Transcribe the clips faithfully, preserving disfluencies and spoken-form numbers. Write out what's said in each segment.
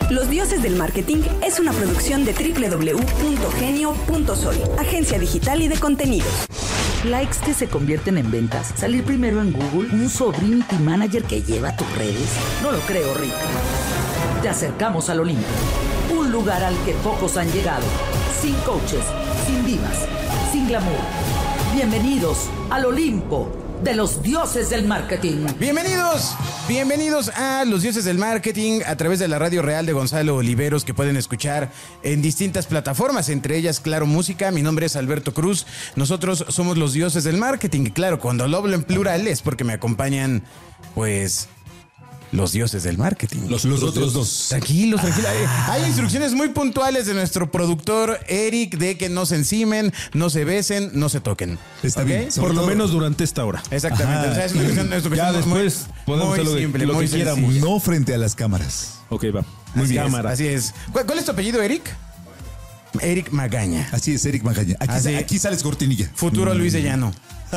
Los Dioses del Marketing es una producción de doble u doble u doble u punto genio punto soy, agencia digital y de contenidos. Likes que se convierten en ventas, salir primero en Google, un sobrinity manager que lleva tus redes. No lo creo, Rick. Te acercamos al Olimpo, un lugar al que pocos han llegado, sin coaches, sin divas, sin glamour. Bienvenidos al Olimpo de los Dioses del Marketing. Bienvenidos, bienvenidos a los Dioses del Marketing a través de la Radio Real de Gonzalo Oliveros, que pueden escuchar en distintas plataformas, entre ellas Claro Música. Mi nombre es Alberto Cruz. Nosotros somos los Dioses del Marketing. Y claro, cuando lo hablo en plural es porque me acompañan, pues, los dioses del marketing. Los, los otros dos. Tranquilos, tranquilos. Ah. Hay, hay instrucciones muy puntuales de nuestro productor Eric de que no se encimen, no se besen, no se toquen. Está ¿Okay? bien. Por todo. Lo menos durante esta hora. Exactamente. O sea, es una cuestión, es una ya cuestión después muy, podemos muy hacer lo, simple, de, lo muy que quieramos. No frente a las cámaras. Ok, va. Muy así bien. Es, Cámara. así es. ¿Cuál, ¿Cuál es tu apellido, Eric? Eric Magaña. Así es, Eric Magaña. Aquí, Así. aquí sales cortinilla. Futuro Luis de Llano.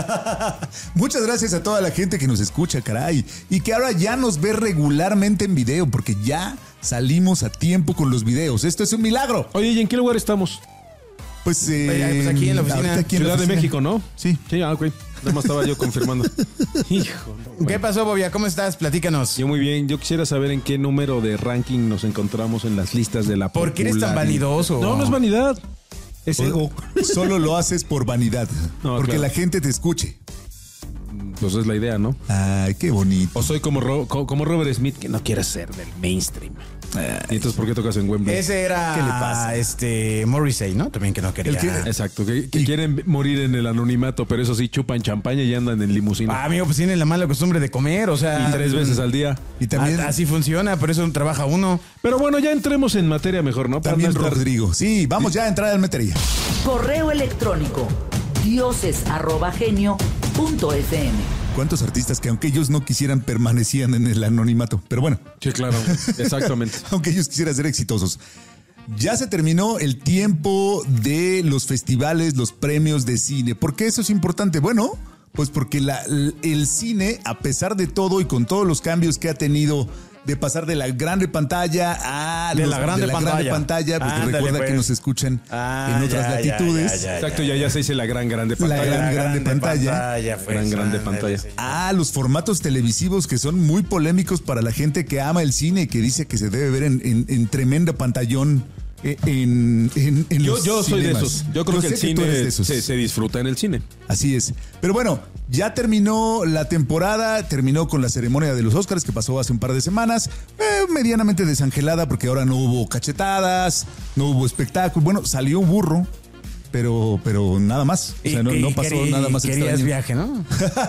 Muchas gracias a toda la gente que nos escucha, caray. Y que ahora ya nos ve regularmente en video, porque ya salimos a tiempo con los videos. Esto es un milagro. Oye, ¿y en qué lugar estamos? Pues, eh, pues aquí en la oficina. aquí en Ciudad la oficina. de México, ¿no? Sí. Sí, ah, ok. Nada más estaba yo confirmando. Hijo. No, bueno. ¿Qué pasó, Bobia? ¿Cómo estás? Platícanos. Yo muy bien. Yo quisiera saber en qué número de ranking nos encontramos en las listas de la ¿Por qué eres tan popularidad. vanidoso? No, no es vanidad. Es ego. Solo lo haces por vanidad. No, porque claro. la gente te escuche. Pues es la idea, ¿no? Ay, qué bonito. O soy como, Ro- co- como Robert Smith, que no quiere ser del mainstream. ¿Y entonces por qué tocas en Wembley? Ese era ¿Qué le pasa? este Morrissey, ¿no? También que no quería. El que- Exacto, que, que quieren morir en el anonimato, pero eso sí, chupan champaña y andan en limusina. Ah, amigo, pues tiene la mala costumbre de comer, o sea. y tres veces al día. Y también, a- así funciona, por eso trabaja uno. Pero bueno, ya entremos en materia mejor, ¿no? Para también no estar- Rodrigo. Sí, vamos ya a entrar al materia. Correo electrónico dioses arroba genio punto f m. ¿Cuántos artistas que aunque ellos no quisieran permanecían en el anonimato? Pero bueno. Sí, claro, exactamente. Aunque ellos quisieran ser exitosos. Ya se terminó el tiempo de los festivales, los premios de cine. ¿Por qué eso es importante? Bueno, pues porque la, el cine, a pesar de todo y con todos los cambios que ha tenido de pasar de la grande pantalla a De los- la grande pantalla. grande pantalla, pues Ándale, recuerda pues. que nos escuchan Ah, en otras ya, latitudes. ya, ya, ya. Exacto, ya, ya se dice la gran grande La pantalla. gran, grande pantalla. pues, Gran, grande ándale, pantalla. sí. Ah, los formatos televisivos que son muy polémicos para la gente que ama el cine y que dice que se debe ver en, en, en tremendo pantallón eh, en, en, en Yo, los yo soy de cinemas. esos. Yo creo que sé el tú eres cine de esos. se, se disfruta en el cine. Así es. Pero bueno, ya terminó la temporada, terminó con la ceremonia de los Óscars que pasó hace un par de semanas, eh, medianamente desangelada porque ahora no hubo cachetadas, no hubo espectáculo. Bueno, salió un burro, pero, pero nada más. O sea, no, Y- no y pasó querí- nada más Querías extraño. viaje, ¿no?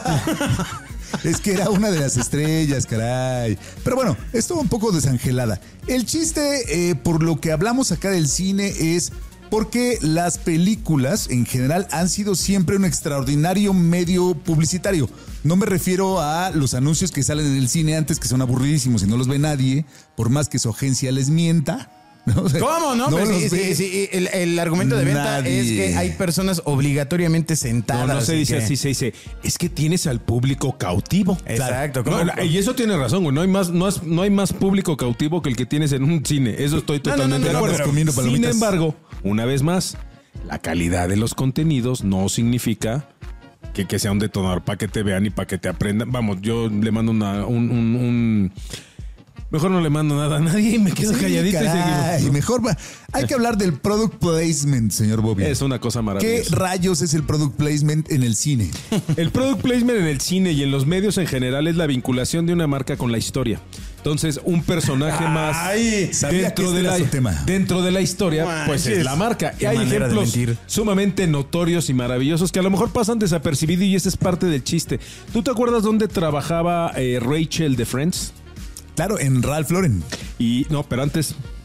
Es que era una de las estrellas, caray. Pero bueno, estuvo un poco desangelada. El chiste, eh, por lo que hablamos acá del cine, es porque las películas en general han sido siempre un extraordinario medio publicitario. No me refiero a los anuncios que salen en el cine antes, que son aburridísimos y no los ve nadie, por más que su agencia les mienta. ¿no? O sea, ¿Cómo no? Pues los sí, ve sí, sí. El, el argumento de venta nadie. es que hay personas obligatoriamente sentadas. No, no se y dice que- así, se dice, es que tienes al público cautivo. Exacto. No, ¿cómo? la- y eso tiene razón, güey. No hay más, no, es- no hay más público cautivo que el que tienes en un cine. Eso estoy No, no, no, totalmente no, de acuerdo. pero comiendo Sin palomitas. embargo, una vez más, la calidad de los contenidos no significa que, que sea un detonador para que te vean y para que te aprendan. Vamos, yo le mando una, un, un- un- Mejor no le mando nada a nadie y me quedo Sí, calladito y caray, seguimos. mejor va. Hay que hablar del product placement, señor Bobby. Es una cosa ¿Qué maravillosa. rayos es el product placement en el cine? El product placement en el cine y en los medios en general es la vinculación de una marca con la historia. Entonces, un personaje más Ay, sabía dentro, que este de era la, su tema. dentro de la historia, pues Manches. es la marca. Y Qué hay manera de ejemplos mentir. sumamente notorios y maravillosos que a lo mejor pasan desapercibidos y ese es parte del chiste. ¿Tú te acuerdas dónde trabajaba eh, Rachel de Friends? Claro, en Ralph Lauren. Y no, pero antes...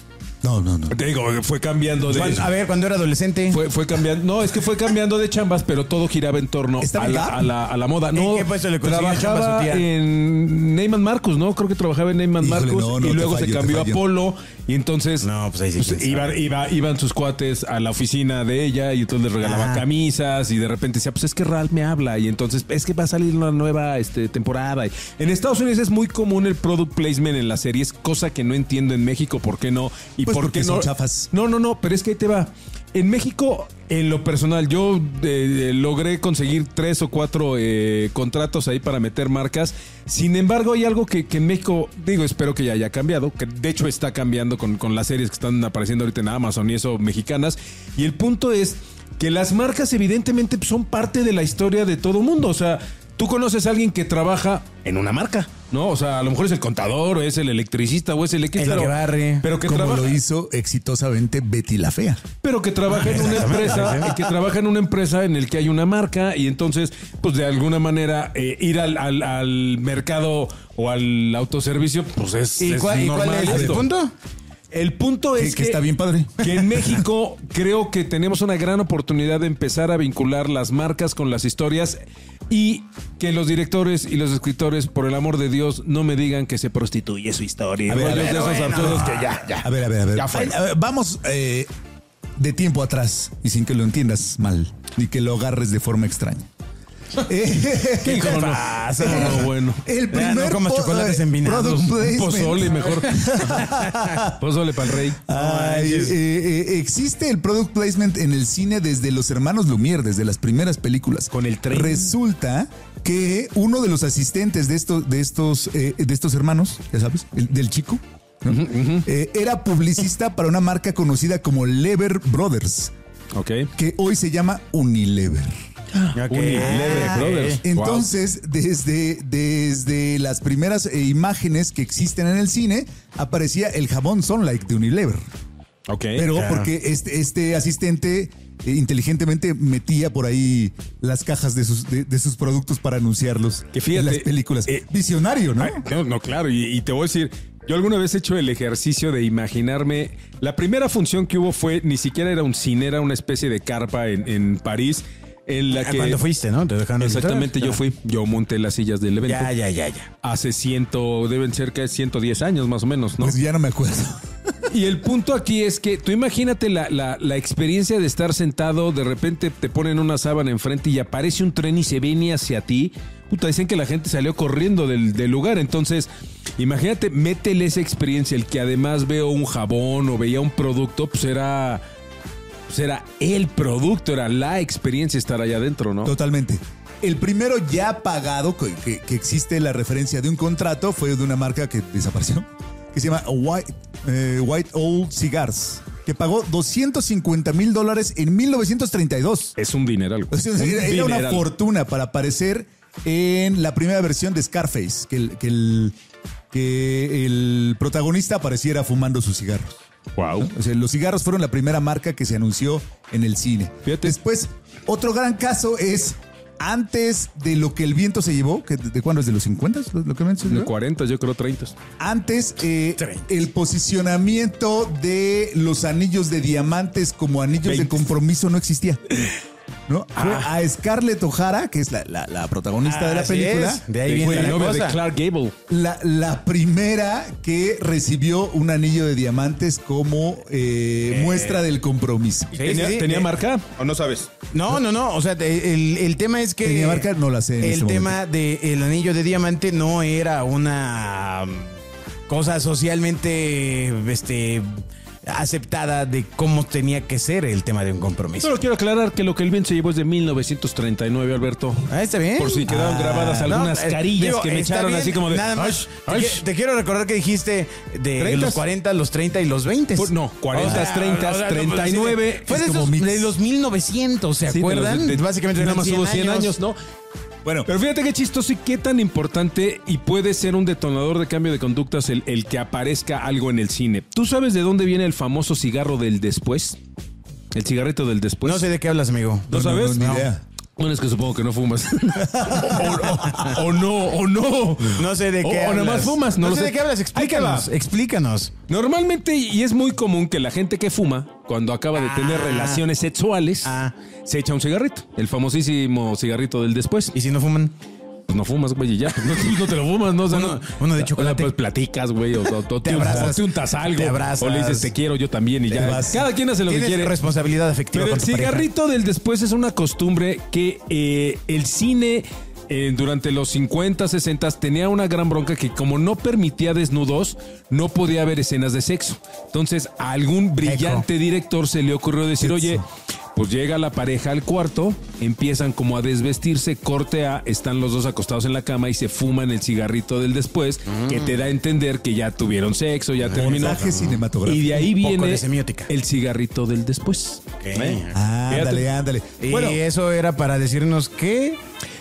No, no, no. Te digo, fue cambiando de... Cuando- a ver, cuando era adolescente. Fue, fue cambiando, no, es que fue cambiando de chambas, pero todo giraba en torno ¿Estaba a en la, Gap? a, la, a la moda. ¿En No, qué puesto le consiguió chamba a trabajaba su tía? en Neyman Marcus, ¿no? Creo que trabajaba en Neyman Híjole, Marcus no, no, y te luego fallo, se te cambió a fallo. Polo y entonces No, pues ahí sí, quién iba- sabe. iba- iban sus cuates a la oficina de ella y entonces les regalaba Ah. camisas y de repente decía, pues es que Ralph me habla y entonces es que va a salir una nueva este, temporada. En Estados Unidos es muy común el product placement en las series, cosa que no entiendo en México, ¿por qué no? Y Pues por porque qué son no. chafas. No, no, no, pero es que ahí te va. En México, en lo personal, yo eh, logré conseguir tres o cuatro eh, contratos ahí para meter marcas. Sin embargo, hay algo que, que en México, digo, espero que ya haya cambiado, que de hecho está cambiando con, con las series que están apareciendo ahorita en Amazon y eso, mexicanas. Y el punto es que las marcas evidentemente son parte de la historia de todo mundo. O sea, tú conoces a alguien que trabaja en una marca, ¿no? O sea, a lo mejor es el contador, o es el electricista, o es el X, El pero, que barre. pero que Como trabaja, lo hizo exitosamente Betty la Fea. pero que trabaja en una empresa, que trabaja en una empresa en el que hay una marca y entonces, pues de alguna manera eh, ir al, al, al mercado o al autoservicio, pues es, ¿Y, es cuál, y cuál normal es el esto. punto? El punto Que, es que está bien padre. que en México creo que tenemos una gran oportunidad de empezar a vincular las marcas con las historias y que los directores y los escritores, por el amor de Dios, no me digan que se prostituye su historia. A ver, a Rollos ver, de esos bueno. absurdos que ya, ya. A ver, a ver, a ver. Ya fue. Ay, a ver, vamos eh, de tiempo atrás y sin que lo entiendas mal ni que lo agarres de forma extraña. Eh, ¿Qué hijo, no? pasa? No, bueno. El Ya, primer no comas po- chocolates eh, envinados. product placement. Pozole mejor. Pozole para el rey. Ay, eh, eh, existe el product placement en el cine desde los hermanos Lumière, desde las primeras películas. Con el tren. Resulta que uno de los asistentes de estos, de estos, eh, de estos hermanos, ya sabes, el- del chico, ¿no? Eh, era publicista para una marca conocida como Lever Brothers, Ok. que hoy se llama Unilever. Ok. Unilever Ah, Brothers. eh. Entonces, desde, desde las primeras eh, imágenes que existen en el cine, aparecía el jabón Sunlight de Unilever. Ok. Pero claro. porque este, este asistente eh, inteligentemente metía por ahí las cajas de sus, de, de sus productos para anunciarlos Que fíjate, en las películas. eh, Visionario, ¿no? Ay, no, no, claro, y, y te voy a decir, yo alguna vez he hecho el ejercicio de imaginarme, la primera función que hubo fue, ni siquiera era un cine, era una especie de carpa en, en París, en la Ah, que... cuando fuiste, ¿no? Te dejaron Exactamente, entrar. yo fui, yo monté las sillas del evento. Ya, ya, ya, ya. Hace ciento, deben ser que ciento diez años más o menos, ¿no? Pues ya no me acuerdo. Y el punto aquí es que tú imagínate la, la, la experiencia de estar sentado, de repente te ponen una sábana enfrente y aparece un tren y se viene hacia ti. Puta, dicen que la gente salió corriendo del, del lugar. Entonces, imagínate, métele esa experiencia. El que además veo un jabón o veía un producto, pues era, pues era el producto, era la experiencia estar allá adentro, ¿no? Totalmente. El primero ya pagado, que, que- que existe la referencia de un contrato, fue de una marca que desapareció, que se llama White, eh, White Old Cigars, que pagó doscientos cincuenta mil dólares en mil novecientos treinta y dos. Es un dineral. O sea, Un era, era una dineral. fortuna para aparecer en la primera versión de Scarface, que el, que el, que el protagonista apareciera fumando sus cigarros. Wow. O sea, los cigarros fueron la primera marca que se anunció en el cine. Fíjate. Después, otro gran caso es antes de lo que el viento se llevó, que ¿de, de cuándo es? ¿De los cincuenta? ¿Lo, lo que me De cuarenta, yo creo treinta. Antes, eh, treinta. el posicionamiento de los anillos de diamantes como anillos de veinte. compromiso no existía. ¿No? Fue Ah. a Scarlett O'Hara, que es la, la- la protagonista de la Así película, es. De ahí Fue viene el la novio de cosa. Clark Gable. la, la primera que recibió un anillo de diamantes como eh, muestra del compromiso. Sí, ¿Tenía, sí, sí. tenía Eh, marca o no sabes? No, no, no. O sea, te- el, el tema es que. ¿Tenía marca? No la sé en El este tema del anillo de diamante no era una um, cosa socialmente este, aceptada de cómo tenía que ser el tema de un compromiso. Solo quiero aclarar que lo que el bien se llevó es de mil novecientos treinta y nueve, Alberto. Ah, está bien. Por si quedaron Ah, grabadas algunas no, eh, carillas digo, que me está echaron bien, así como de... Nada más. "Ay, te, ay". qui- te quiero recordar que dijiste de ¿treintas? los cuarenta, los treinta y los veinte. Pues no, cuarenta, treinta, treinta y nueve, Fue de, es como esos, mix. de los mil novecientos, ¿se Sí, de acuerdan? los de- de- Básicamente nada eran más hubo cien años, ¿no? Bueno, Pero fíjate qué chistoso y qué tan importante y puede ser un detonador de cambio de conductas el, el que aparezca algo en el cine. ¿Tú sabes de dónde viene el famoso cigarro del después? El cigarrito del después. No sé de qué hablas, amigo. ¿No no, sabes? no, ni No. idea. Bueno, es que supongo que no fumas. o, o, o no, o no. No sé de qué o, hablas. O nada más fumas. No, no lo sé, sé de qué hablas. Explícanos. Explícanos. Normalmente, y es muy común que la gente que fuma, cuando acaba de tener Ah. relaciones sexuales, Ah. se echa un cigarrito. El famosísimo cigarrito del después. ¿Y si no fuman? Pues no fumas, güey, y ya. Pues no, no te lo fumas, ¿no? O sea, Uno- no- uno de o sea, chocolate. pues platicas, güey, o, o, o Te te, abrazas. o te untas algo. Te abrazas. O le dices te quiero, yo también, y ya. vas. Cada quien hace lo que Tienes quiere. responsabilidad afectiva Pero con el tu pareja. cigarrito del después es una costumbre que eh, el cine eh, durante los cincuenta, sesenta tenía una gran bronca que como no permitía desnudos, no podía haber escenas de sexo. Entonces a algún brillante director se le ocurrió decir, oye, pues llega la pareja al cuarto, empiezan como a desvestirse, corte A, están los dos acostados en la cama y se fuman el cigarrito del después, que te da a entender que ya tuvieron sexo, ya terminó. Montaje cinematográfico. Y de ahí Un poco viene de semiótica. el cigarrito del después. ¿Eh? Ándale, ándale. Y Bueno, eso era para decirnos que...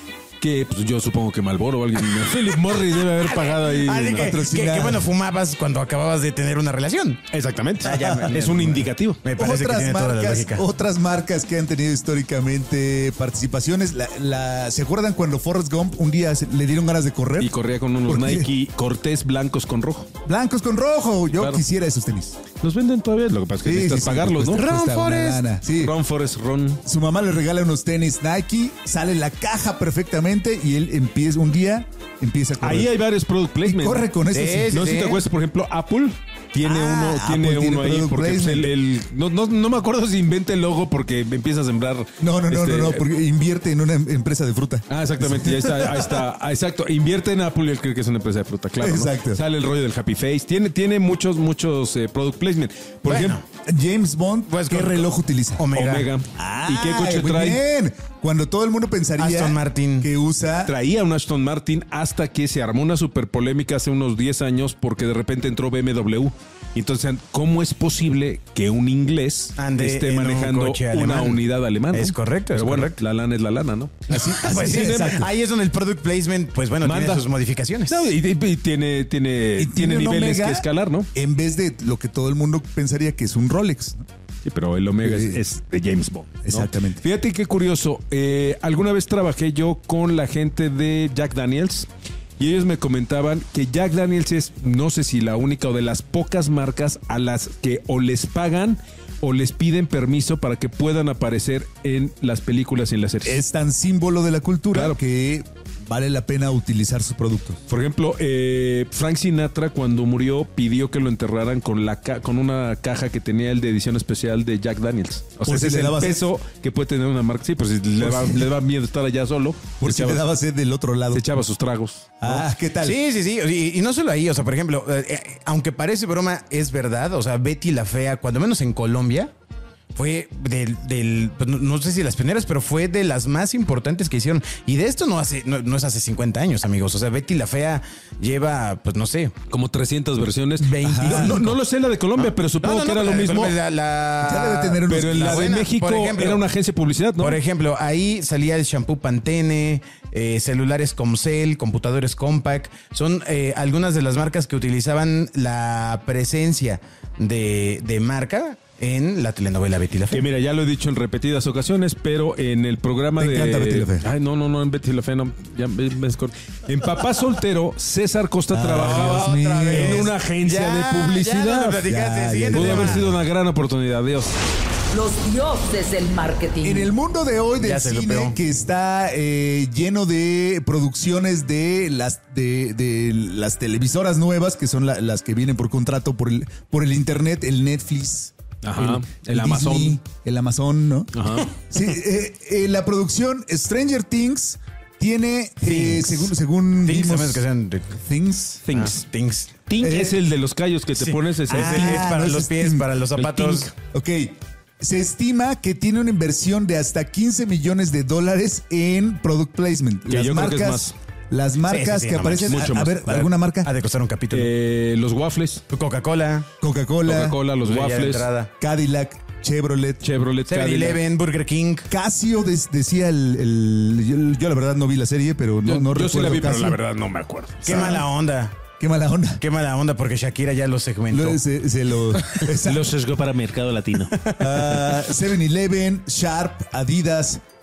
Que pues yo supongo que Marlboro o alguien. Philip Morris debe haber pagado ahí. Ah, de que, que, patrocinada. que, bueno, fumabas cuando acababas de tener una relación. Exactamente. Ah, ya, me- es un indicativo. Me parece que otras tiene toda la marcas, lógica. otras marcas que han tenido históricamente participaciones. La, la- ¿Se acuerdan cuando Forrest Gump un día se- le dieron ganas de correr? Y corría con unos ¿Por qué? Nike Cortés blancos con rojo. Blancos con rojo. Yo Claro. quisiera esos tenis. Los venden todavía, lo que pasa es que Sí, necesitas sí, sí, pagarlos, cuesta- ¿no? Ron cuesta una Forrest. lana. Sí. Ron Forest Ron. Su mamá le regala unos tenis Nike, sale la caja perfectamente y él empieza un día, empieza a correr. Ahí hay varios product y placement. corre con eso. Sí, sí. sí, No sé si sí. te acuerdas, por ejemplo, Apple tiene Ah, uno, tiene Apple tiene uno ahí, product porque pues, el, placement. el- no, no, no me acuerdo si inventa el logo porque empieza a sembrar. No, no, no, este, no, no, porque invierte en una em- empresa de fruta. Ah, exactamente, ahí está, ahí está, ah, exacto. Invierte en Apple y él cree que es una empresa de fruta, claro. ¿no? Exacto. Sale el rollo del Happy Face. Tiene, tiene muchos, muchos eh, product placement. Por Bueno. ejemplo, James Bond, Pues ¿qué con- reloj utiliza? Omega. Omega. Ah, ¿Y qué coche muy trae? bien. Cuando todo el mundo pensaría Aston Martin. que usa Traía un Aston Martin hasta que se armó una super polémica hace unos diez años porque de repente entró B M W. Y entonces, ¿cómo es posible que un inglés Ande esté en un manejando coche una alemán? unidad alemana? Es correcto, Pero es bueno, correcto. la lana es la lana, ¿no? así, así Pues sí, es, exacto. ahí es donde el product placement, pues bueno, Manda. tiene sus modificaciones. No, y, y- y tiene, tiene, Y tiene un niveles Omega que escalar, ¿no? En vez de lo que todo el mundo pensaría que es un Rolex. ¿no? Sí, pero el Omega Sí. es, es de James Bond. ¿no? Exactamente. Fíjate qué curioso. eh, alguna vez trabajé yo con la gente de Jack Daniels y ellos me comentaban que Jack Daniels es, no sé si la única o de las pocas marcas a las que o les pagan o les piden permiso para que puedan aparecer en las películas y en las series. Es tan símbolo de la cultura Claro. que vale la pena utilizar sus productos. Por ejemplo, eh, Frank Sinatra cuando murió pidió que lo enterraran con la ca- con una caja que tenía el de edición especial de Jack Daniels. O sea, Por ese si es le el daba sed. peso que puede tener una marca. Sí, pero si le, Por va, si- le da miedo estar allá solo, Por se, si echaba, le daba sed del otro lado. se echaba sus tragos. Ah, ¿qué tal? Sí, sí, sí. Y, y no solo ahí, o sea, por ejemplo, eh, eh, aunque parece broma, es verdad. O sea, Betty la Fea, cuando menos en Colombia, fue del, del pues, no, no sé si las pioneras, pero fue de las más importantes que hicieron. Y de esto no hace, no, no es hace cincuenta años, amigos. O sea, Betty la Fea lleva, pues no sé, Como trescientas versiones. veinticinco. No, no, no lo sé la de Colombia, pero supongo No, no, que no, era lo la- mismo. La, la- Ya debe tener unos- Pero en la, la de buena, México por ejemplo, era una agencia de publicidad, ¿no? Por ejemplo, ahí salía el shampoo Pantene, eh, celulares Comcel, computadores Compaq. Son eh, algunas de las marcas que utilizaban la presencia de, de marca en la telenovela Betty la Fea. Que mira, ya lo he dicho en repetidas ocasiones, pero en el programa Me de. encanta Betty la Fea. Ay, no, no, no, en Betty la Fea no. Ya me, me escor- En Papá Soltero, César Costa Ah, trabajaba Dios mío. en una agencia Ya, de ya publicidad. nos lo platicaste, Ya, siguiente Pudo tema. haber sido una gran oportunidad, Dios. Los dioses del marketing. En el mundo de hoy del Ya se lo cine, pegó. que está eh, lleno de producciones de las de, de las televisoras nuevas, que son la- las que vienen por contrato por el, por el internet, el Netflix. Ajá, el Amazon. Disney, el Amazon, ¿no? Ajá. Sí, eh, eh, la producción Stranger Things tiene, eh, Things. según, según Things, vimos, a menos que sean de- Things. Things. Ah, Things. Tink Eh, es el de los callos que te sí. pones. Ese, Es, Ah, es para no, ese los es pies, Tink. para los El zapatos. Tink. Ok. Se estima que tiene una inversión de hasta quince millones de dólares en product placement. Que yo creo que es más. Las marcas sí, sí, que no aparecen. manches, mucho a, a más. ver, A ver, ¿alguna marca? Ha de costar un capítulo. eh, los waffles, Coca-Cola. Coca-Cola, Coca-Cola, los Ya de waffles, entrada. Cadillac, Chevrolet. Chevrolet, seven Cadillac. eleven, Burger King. Casio des- decía el. el- yo, yo la verdad no vi la serie, pero no, Yo, no yo sí la recuerdo vi, pero Casio. la verdad no me acuerdo. Qué mala onda. Qué mala onda. Qué mala onda porque Shakira ya lo segmentó. Lo- se, se lo. esa- Lo sesgó para mercado latino. Ah, seven eleven, Sharp, Adidas,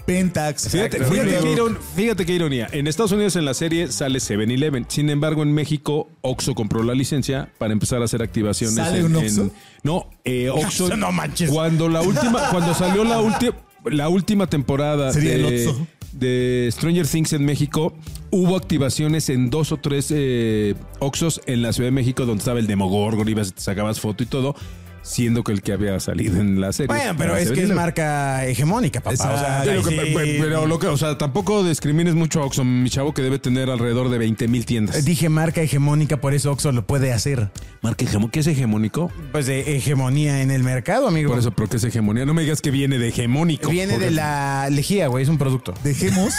Pentax. Fíjate, Exacto. fíjate, Fíjate. qué iron- fíjate qué ironía. En Estados Unidos en la serie sale seven eleven. Sin embargo, en México, Oxxo compró la licencia para empezar a hacer activaciones. ¿Sale en, un en- Oxxo? no, eh, Oxxo. No manches. Cuando la última, cuando salió la última, la última temporada Sería el de, Oxxo. de Stranger Things en México, hubo activaciones en dos o tres eh, Oxxos en la Ciudad de México donde estaba el Demogorgon, ibas, te sacabas foto y todo. Siendo que el que había salido en la serie. Bueno, pero era es que es seven eleven. marca hegemónica, papá. Exacto. O sea, Pero, sí. que- pero- pero lo que, o sea, tampoco discrimines mucho a Oxxo, mi chavo, que debe tener alrededor de veinte mil tiendas. Dije marca hegemónica, por eso Oxxo lo puede hacer. Marca hegemónica. ¿Qué es hegemónico? Pues de hegemonía en el mercado, amigo. Por eso, ¿pero qué es hegemonía? No me digas que viene de hegemónico. Viene Porque- de la lejía, güey, es un producto. Dejemos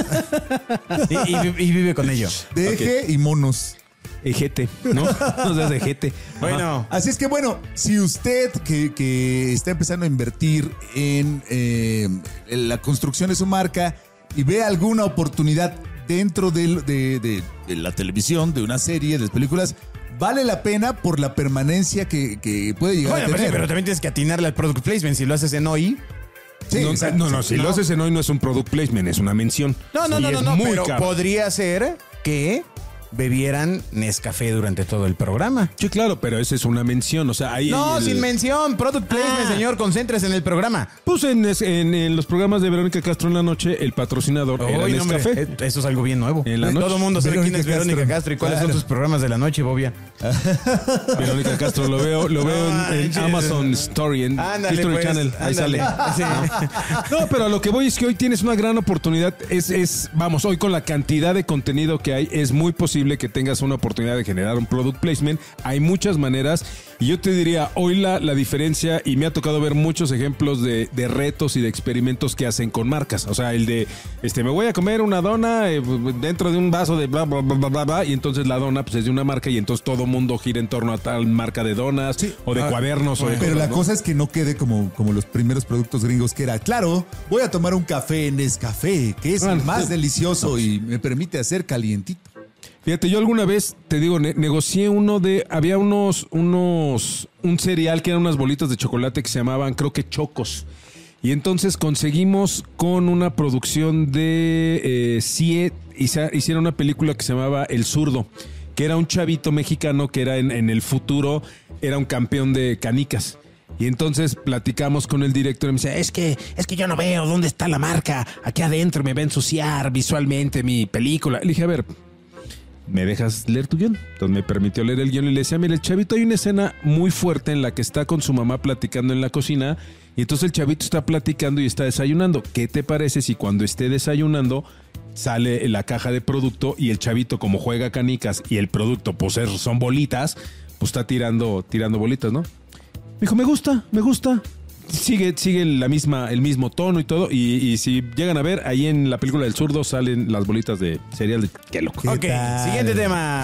Y, y vi- y vive con ello. de eje y monos. Ejete, ¿no? No seas ejete. Bueno, Así es que bueno, si usted que, que está empezando a invertir en, eh, en la construcción de su marca y ve alguna oportunidad dentro del- de, de- de la televisión, de una serie, de las películas, vale la pena por la permanencia que, que puede llegar bueno a pero, tener. pero también tienes que atinarle al product placement. Si lo haces en hoy. Sí, no, exacto. no, no, si No. lo haces en hoy no es un product placement, es una mención. No, no, Y no, no, es no. muy Pero caro. podría ser que bebieran Nescafé durante todo el programa. Sí, claro, pero esa es una mención. O sea, ahí. No, el- sin mención. Product placement, Ah. señor. Concéntrese en el programa. Pues en, en- en los programas de Verónica Castro en la noche, el patrocinador era Uy, no, hombre, Nescafé. eh, eso es algo bien nuevo. En la noche. Todo el mundo sabe quién es Verónica Verónica Castro, Castro. y cuáles Claro. son sus programas de la noche, Bobia. Verónica Castro, lo veo, lo veo en, en Ay, Amazon Story, en Ándale, History pues, Channel. Ahí ándale. sale. Sí. No, pero a lo que voy es que hoy tienes una gran oportunidad. Es, es, vamos, hoy con la cantidad de contenido que hay, es muy posible que tengas una oportunidad de generar un product placement. Hay muchas maneras. Y yo te diría, hoy la, la diferencia, y me ha tocado ver muchos ejemplos de, de retos y de experimentos que hacen con marcas. O sea, el de, este, me voy a comer una dona eh, dentro de un vaso de bla, bla, bla, bla, bla, bla, y entonces la dona pues es de una marca y entonces todo mundo gira en torno a tal marca de donas o de Ah, cuadernos. o de Pero cosas, la ¿no? cosa es que no quede como, como los primeros productos gringos que era, claro, voy a tomar un café Nescafé, que es Bueno, más sí. delicioso y me permite hacer calientito. Fíjate, yo alguna vez, te digo, ne- negocié uno de, había unos, unos, un cereal que eran unas bolitas de chocolate que se llamaban, creo que Chocos. Y entonces conseguimos con una producción de eh, C I E, hice- hicieron una película que se llamaba El Zurdo, que era un chavito mexicano que era en, en el futuro, era un campeón de canicas. Y entonces platicamos con el director y me decía, es que, es que yo no veo dónde está la marca, aquí adentro me va a ensuciar visualmente mi película. Le dije, a ver, ¿me dejas leer tu guión? Entonces me permitió leer el guión y le decía, mira, el chavito, hay una escena muy fuerte en la que está con su mamá platicando en la cocina y entonces el chavito está platicando y está desayunando. ¿Qué te parece si cuando esté desayunando sale la caja de producto y el chavito, como juega canicas y el producto pues es- son bolitas, pues está tirando, tirando bolitas, ¿no? Me dijo, me gusta, me gusta. Sigue, sigue la misma, el mismo tono y todo. Y, y si llegan a ver, ahí en la película del zurdo salen las bolitas de cereal de qué loco. ¿Qué Ok, tal? siguiente tema.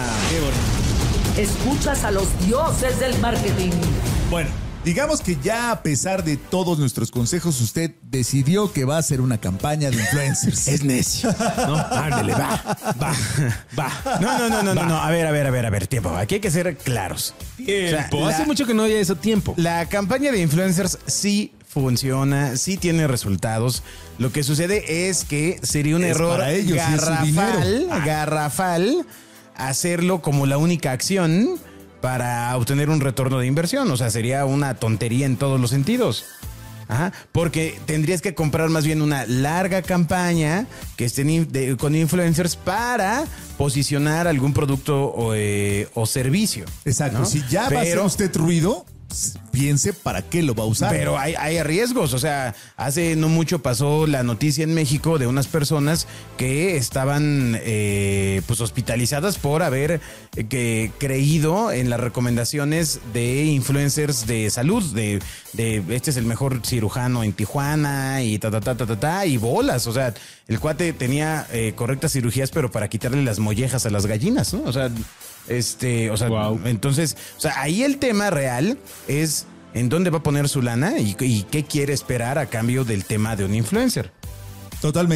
Escuchas a los dioses del marketing. Bueno, digamos que ya a pesar de todos nuestros consejos, usted decidió que va a hacer una campaña de influencers. Es necio. No, ándale, va, va, va. No, no, no, no, no, no. A ver, a ver, a ver, a ver, tiempo. Aquí hay que ser claros. Tiempo. O sea, Hace la- mucho que no haya ese tiempo. La campaña de influencers sí funciona, sí tiene resultados. Lo que sucede es que sería un Es error para ellos y es su garrafal, dinero. Ah. garrafal hacerlo como la única acción para obtener un retorno de inversión. O sea, sería una tontería en todos los sentidos. Ajá, porque tendrías que comprar más bien una larga campaña que estén in- de- con influencers para posicionar algún producto o, eh, o servicio. Exacto. ¿no? Si ya va a hacer Pero- usted ruido, s- piense para qué lo va a usar. Pero hay, hay riesgos, o sea, hace no mucho pasó la noticia en México de unas personas que estaban eh, pues hospitalizadas por haber eh, que creído en las recomendaciones de influencers de salud, de, de este es el mejor cirujano en Tijuana y ta ta ta ta ta, ta, y bolas, o sea, el cuate tenía eh, correctas cirugías pero para quitarle las mollejas a las gallinas, ¿no? O sea, este, o sea, Wow. entonces, o sea, ahí el tema real es en dónde va a poner su lana y, y qué quiere esperar a cambio del tema de un influencer. Totalmente.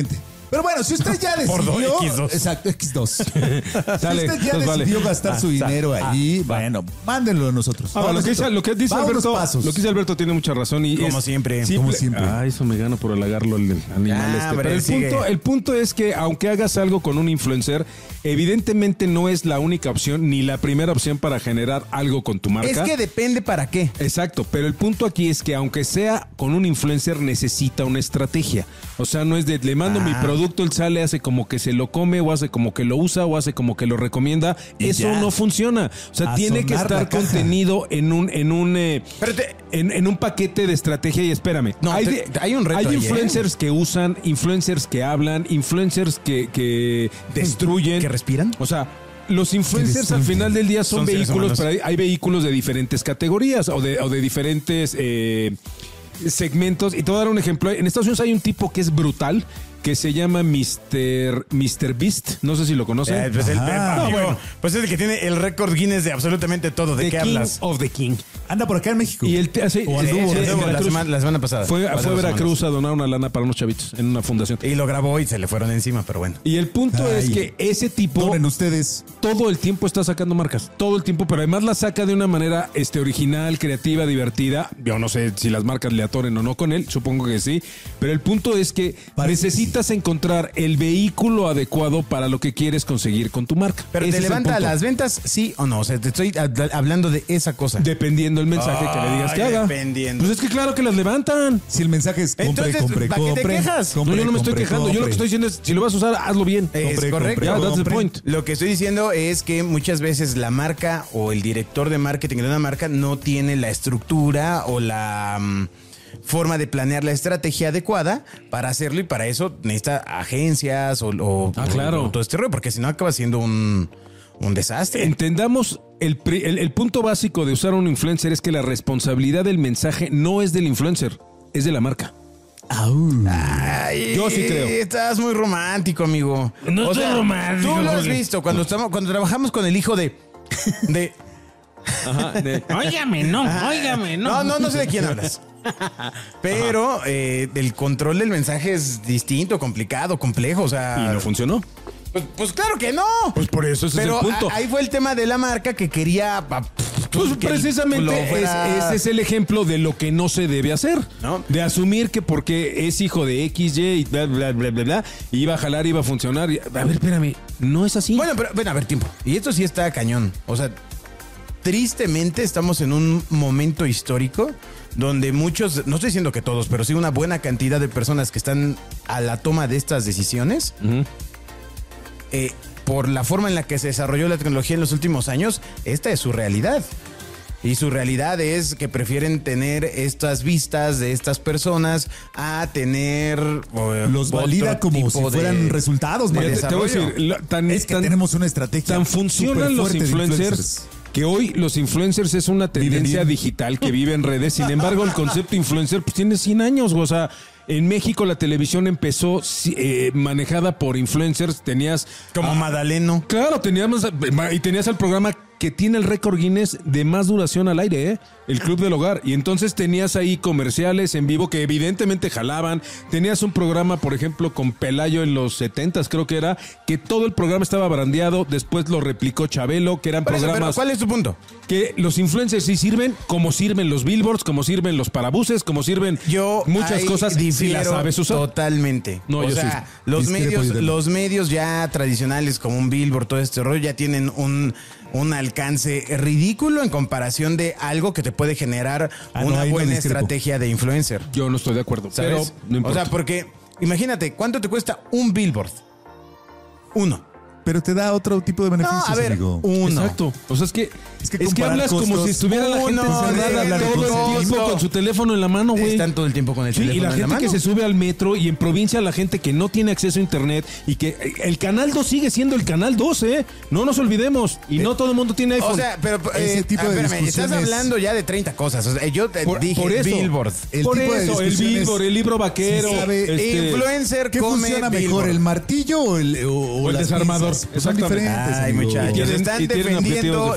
Pero bueno, si usted ya Por dos, decidió... equis dos. Exacto, equis dos. Si Sale, usted ya nos vale. decidió gastar Ah, su sa- dinero ahí, bueno, mándenlo a nosotros. Ahora, lo, que dice, lo que dice Va unos Alberto, pasos. lo que dice Alberto tiene mucha razón y Como es siempre, simple. como siempre. Ah, eso me gano por halagarlo el animal Ah, este. hombre, Pero el sigue. punto, el punto es que aunque hagas algo con un influencer, evidentemente no es la única opción ni la primera opción para generar algo con tu marca. Es que depende para qué. Exacto, pero el punto aquí es que aunque sea con un influencer necesita una estrategia. O sea, no es de le mando Ah. mi producto, él sale, hace como que se lo come o hace como que lo usa o hace como que lo recomienda. Y Eso ya. no funciona. O sea, A tiene que sonar la estar caja. contenido en un en un eh, Pero te- en, en un paquete de estrategia y espérame. No, hay, te- de- hay un reto hay ahí, ¿eh? influencers que usan, influencers que hablan, influencers que, que destruyen. ¿Que respiran? O sea, los influencers al final del día son, Son seres vehículos, humanos. pero hay, hay vehículos de diferentes categorías o de, o de diferentes eh, segmentos. Y te voy a dar un ejemplo. En Estados Unidos hay un tipo que es brutal, que se llama mister mister Beast. No sé si lo conocen. Eh, pues, el, Ajá. eh, amigo, No, bueno. pues es el que tiene el récord Guinness de absolutamente todo. ¿De The qué King hablas? of the King. Anda por acá en México. Y él te hace. O sí, anduvo, sí, Sí, en la, Veracruz. semana, la semana pasada. Fue, Hace fue a dos Veracruz semanas. a donar una lana para unos chavitos en una fundación. Y lo grabó y se le fueron encima, pero bueno. Y el punto Ay. es que ese tipo Donen ustedes. todo el tiempo está sacando marcas, todo el tiempo, pero además la saca de una manera este, original, creativa, divertida. Yo no sé si las marcas le atoren o no con él, supongo que sí, pero el punto es que Parece necesitas encontrar el vehículo adecuado para lo que quieres conseguir con tu marca. Pero Ese te es el levanta punto. las ventas, sí o no. O sea, te estoy hab- hablando de esa cosa. Dependiendo el mensaje que le digas que Ay, haga. dependiendo. Pues es que claro que las levantan. Si el mensaje es compre, Entonces, compre, ¿para qué te compre. quejas? No, compre, yo no me estoy compre, quejando. Yo lo que compre. estoy diciendo es, si lo vas a usar, hazlo bien. Es Compre, correcto. compre, Yeah, that's the compre. point. Lo que estoy diciendo es que muchas veces la marca o el director de marketing de una marca no tiene la estructura o la mm, forma de planear la estrategia adecuada para hacerlo y para eso necesita agencias o, o- Ah, o- claro. o todo este rollo, porque si no acaba siendo un, un desastre. Entendamos, el, pri- el, el punto básico de usar un influencer es que la responsabilidad del mensaje no es del influencer, es de la marca. Au. Ay, Yo sí creo. Estás muy romántico, amigo. No estoy romántico, Tú lo has Jorge. visto cuando estamos, cuando trabajamos con el hijo de. de Ajá, de- Óigame, no, óigame, no. no, no, no sé de quién hablas. Pero eh, el control del mensaje es distinto, complicado, complejo. O sea. y no funcionó. Pues, pues claro que no. Pues por eso ese es Pero el punto. a- ahí fue el tema de la marca que quería. pa- Pues que precisamente lo es- fuera- ese es el ejemplo de lo que no se debe hacer. ¿No? De asumir que porque es hijo de X, Y y bla, bla, bla, bla, bla, iba a jalar, iba a funcionar. y- A ver, espérame, no es así. Bueno, pero ven a ver, tiempo. Y esto sí está cañón. O sea, tristemente estamos en un momento histórico donde muchos, no estoy diciendo que todos, pero sí una buena cantidad de personas que están a la toma de estas decisiones, Ujú. eh, por la forma en la que se desarrolló la tecnología en los últimos años, esta es su realidad. Y su realidad es que prefieren tener estas vistas de estas personas a tener eh, Los otro valida como tipo si de- fueran resultados, de man. Te- te voy a desarrollo. decir, la- tan, Es que tan- tenemos una estrategia. tan funcionan los superfuerte de influencers, que hoy los influencers es una tendencia bien. digital que vive en redes. Sin embargo, el concepto influencer pues, tiene cien años. O sea, en México la televisión empezó eh, manejada por influencers. Tenías Como a- Madaleno. Claro, teníamos y tenías el programa que tiene el récord Guinness de más duración al aire, ¿eh? El Club del Hogar. Y entonces tenías ahí comerciales en vivo que evidentemente jalaban. Tenías un programa, por ejemplo, con Pelayo en los setentas, creo que era, que todo el programa estaba brandeado. Después lo replicó Chabelo, que eran Por eso, pero programas ¿cuál es tu punto? que los influencers sí sirven, como sirven los billboards, como sirven los parabuses, como sirven Yo muchas ahí cosas si difiero las sabes usar. totalmente. No, o yo sea, sí. los Discrepo medios, y demás. los medios ya tradicionales como un Billboard, todo este rollo, ya tienen un, un alcance ridículo en comparación de algo que te puede generar Ah, no, una ahí no buena discrepo. estrategia de influencer. Yo no estoy de acuerdo, ¿Sabes? pero no o importa. sea, porque imagínate, ¿cuánto te cuesta un Billboard? Uno. Pero te da otro tipo de beneficios, No, a ver, amigo. uno. Exacto. O sea, es que, Es es que que, comparar hablas como costos, si estuviera la gente uno, encerrada hablar de todo el costo. tiempo con su teléfono en la mano, güey. Están todo el tiempo con el Sí, teléfono y la en gente mano. que se sube al metro y en provincia la gente que no tiene acceso a internet y que eh, el canal dos sigue siendo el canal dos, ¿eh? No nos olvidemos. Y no todo el mundo tiene iPhone. O sea, pero Ese eh, tipo de espérame, estás discusiones- hablando ya de treinta cosas. O sea, yo te por, dije por eso, Billboard. El por tipo de eso, el discusiones- Billboard, el libro vaquero, Sí sabe, este, influencer ¿Qué come funciona mejor, Billboard. el martillo o el, o, O el las desarmador? pinzas? Pues son Exactamente. diferentes, Ay, amigo. muchachos, Y tienen- están y tienen defendiendo objetivos lo diferentes.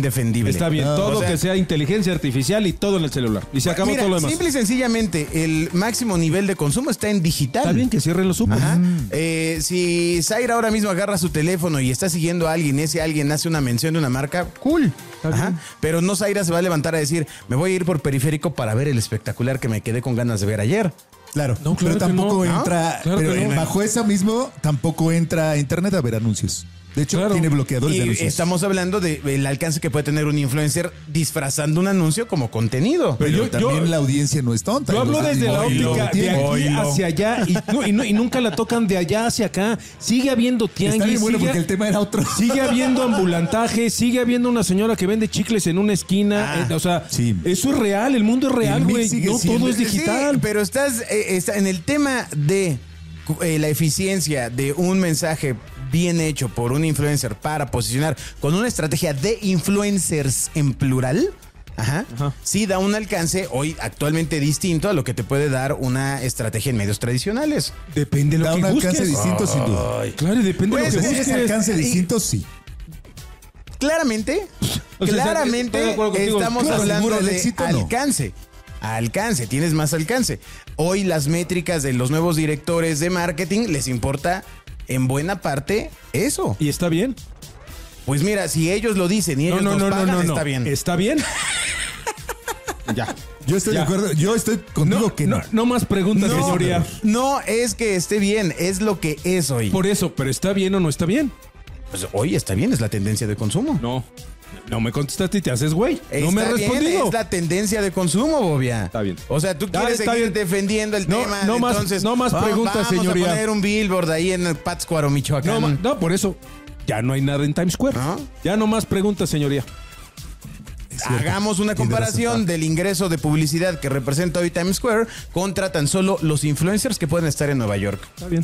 indefendible. Está bien, No, todo o sea- que sea inteligencia artificial y todo en el celular. Y se acabó Mira, todo lo demás. simple y sencillamente, el máximo nivel de consumo está en digital. Está bien que cierren los supers. Ajá. Eh, si Zaira ahora mismo agarra su teléfono y está siguiendo a alguien, ese alguien hace una mención de una marca, cool. Ajá. Pero no Zaira se va a levantar a decir, me voy a ir por periférico para ver el espectacular que me quedé con ganas de ver ayer. Claro, No, claro pero que tampoco no. entra, Claro pero que no. bajo esa mismo tampoco entra a internet a ver anuncios. De hecho, Claro. tiene bloqueadores de Y anuncios. estamos hablando del alcance que puede tener un influencer disfrazando un anuncio como contenido. Pero yo- también yo- la audiencia no es tonta. Yo hablo Los- desde la Oilo, óptica de tiene. aquí hacia allá y, no, y, no- y nunca la tocan de allá hacia acá. Sigue habiendo Está tianguis, bien bueno sigue, porque el tema era otro. sigue habiendo ambulantaje, sigue habiendo una señora que vende chicles en una esquina. Ah, eh, o sea, sí. eso es real, el mundo es real, El mix güey. sigue No siendo- todo es digital. Sí, pero estás eh, está en el tema de eh, la eficiencia de un mensaje bien hecho por un influencer para posicionar con una estrategia de influencers en plural. Ajá, Ajá. sí da un alcance hoy actualmente distinto a lo que te puede dar una estrategia en medios tradicionales. Depende de lo Da que un alcance busques. distinto, sin duda. Claro, y depende Pues, de lo Si que es ese busques. alcance y- distinto, sí. Claramente, O sea, claramente estoy de acuerdo contigo. estamos Claro, hablando seguro el de éxito, no. alcance. Alcance, tienes más alcance. Hoy las métricas de los nuevos directores de marketing les importa en buena parte eso. ¿Y está bien? Pues mira, si ellos lo dicen y ellos No, no, nos no, pagan, no, no, no. está bien. ¿Está bien? Ya. Yo estoy Ya. de acuerdo. Yo estoy contigo No, que no. no, no más preguntas, No, señoría. no es que esté bien, es lo que es hoy. Por eso, pero ¿está bien o no está bien? Pues hoy está bien, es la tendencia de consumo. No. No me contestaste y te haces güey. No me has Está bien, respondido. es la tendencia de consumo, Bobia. Está bien. O sea, tú Ya, quieres está seguir bien. defendiendo el No, tema. no más- entonces, no más va- preguntas, vamos señoría. a poner un billboard ahí en Pátzcuaro, Michoacán. No, ma- no, por eso. Ya no hay nada en Times Square. ¿No? Ya no más preguntas, señoría. Hagamos una Tiene comparación razón. del ingreso de publicidad que representa hoy Times Square contra tan solo los influencers que pueden estar en Nueva York. Está bien.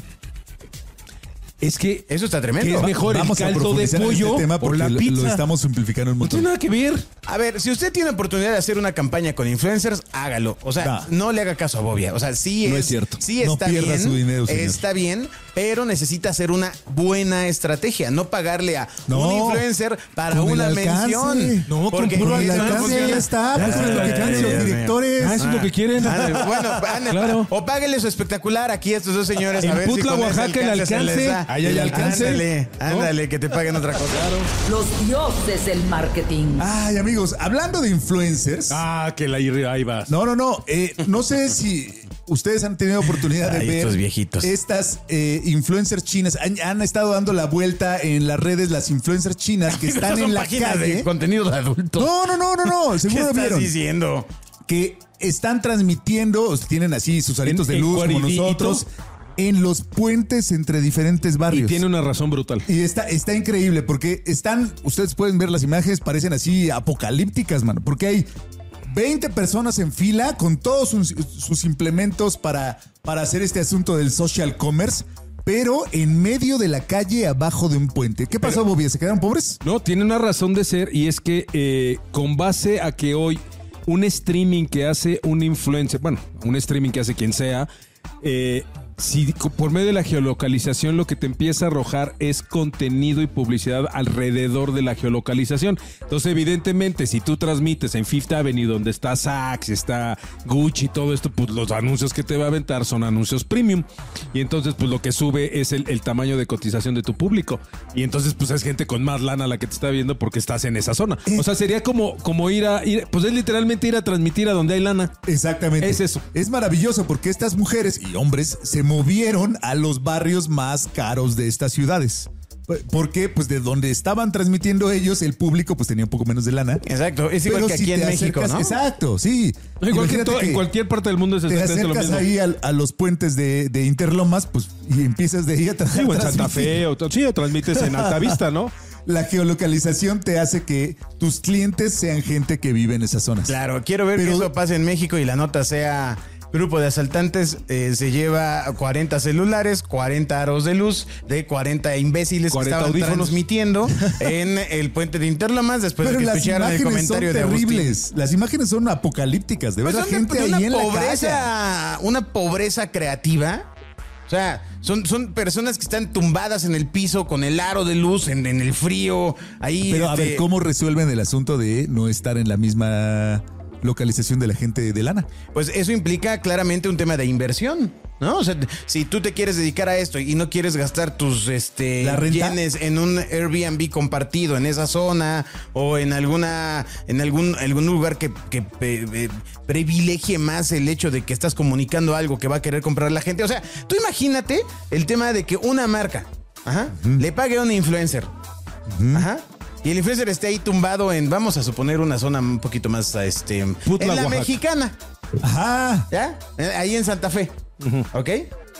Es que Eso está ¿qué tremendo. es mejor, el Vamos a caldo de profundizar en pollo este tema o porque la lo- pizza? lo estamos simplificando un No tiene montón. nada que ver. A ver, si usted tiene oportunidad de hacer una campaña con influencers, hágalo. O sea, No. no le haga caso a Bobia. O sea, sí No es, es cierto. Sí No está pierda bien. su dinero, señor. Está bien, pero necesita hacer una buena estrategia. No pagarle a No, un influencer para con el una alcance. mención. No, con Porque puro Con el eso no alcance funciona. ya está. Pues Ah, es lo que quieren Dios los mío. directores. Ah, eso es lo que quieren. Ándale, bueno, ándale. Claro. O páguenle su espectacular aquí a estos dos señores. A En ver si Putla, con ese Oaxaca, el se les alcance. da. Ahí hay alcance. Ándale, ándale, que te paguen otra cosa. Los dioses del marketing. Ay, amigos, hablando de influencers. Ah, que la ahí vas. No, no, no. eh, no sé si ustedes han tenido oportunidad de Ay, ver estos viejitos. estas eh, influencers chinas. Han, han estado dando la vuelta en las redes las influencers chinas que están Son en la páginas calle. de contenido de adultos. No, no, no, no, no. ¿Qué Seguro estás vieron. diciendo? Que están transmitiendo, o sea, tienen así sus aritos En- de en luz como cuaridito. nosotros, en los puentes entre diferentes Y barrios. tiene una razón brutal. Y está, está increíble porque están, ustedes pueden ver las imágenes, parecen así apocalípticas, mano, porque hay veinte personas en fila con todos sus, sus implementos para, para hacer este asunto del social commerce, pero en medio de la calle abajo de un puente. ¿Qué pasó, Bobby? ¿Se quedaron pobres? No, tiene una razón de ser y es que eh, con base a que hoy un streaming que hace un influencer, bueno, un streaming que hace quien sea, eh, si co- por medio de la geolocalización lo que te empieza a arrojar es contenido y publicidad alrededor de la geolocalización. Entonces, evidentemente, si tú transmites en Fifth Avenue donde está Saks, está Gucci, todo esto, pues los anuncios que te va a aventar son anuncios premium. Y entonces, pues lo que sube es el, el tamaño de cotización de tu público. Y entonces, pues es gente con más lana la que te está viendo porque estás en esa zona. O sea, sería como, como ir a ir, pues es literalmente ir a transmitir a donde hay lana. Exactamente. Es eso. Es maravilloso porque estas mujeres y hombres se movieron a los barrios más caros de estas ciudades. Porque, pues, de donde estaban transmitiendo ellos, el público, pues, tenía un poco menos de lana. Exacto, es igual Pero que si aquí en te México, acercas- ¿no? Exacto, sí. Igual que en, Imagínate todo- en que cualquier parte del mundo es te exactamente lo acercas mismo. ahí al- a, los puentes de, de Interlomas, pues, y empiezas de ahí a tra- Sí, o en Santa transmitir. Fe, o, sí, o transmites en Altavista, ¿no? La geolocalización te hace que tus clientes sean gente que vive en esas zonas. Claro, quiero ver Pero- que eso pase en México y la nota sea: grupo de asaltantes eh, se lleva cuarenta celulares, cuarenta aros de luz de cuarenta imbéciles que cuarenta estaban audífonos. transmitiendo en el puente de Interlomas después Pero de que las escucharon el imágenes son comentario de Agustín. terribles. Las imágenes son apocalípticas. De Pues verdad, son de- gente de ahí una en la calle. pobreza, una pobreza creativa O sea, son, son personas que están tumbadas en el piso con el aro de luz, en, en el frío, ahí. Pero a este, ver, ¿cómo resuelven el asunto de no estar en la misma localización de la gente de lana? Pues eso implica claramente un tema de inversión, ¿no? O sea, si tú te quieres dedicar a esto y no quieres gastar tus este, ¿La renta? yenes en un Airbnb compartido en esa zona o en alguna en algún algún lugar que, que eh, eh, privilegie más el hecho de que estás comunicando algo que va a querer comprar la gente. O sea, tú imagínate el tema de que una marca, ajá, uh-huh. le pague a un influencer, uh-huh. ajá, y el influencer esté ahí tumbado en, vamos a suponer, una zona un poquito más, este, Putla, en la Oaxaca. Mexicana. Ajá. ¿Ya? Ahí en Santa Fe. Uh-huh. ¿Ok?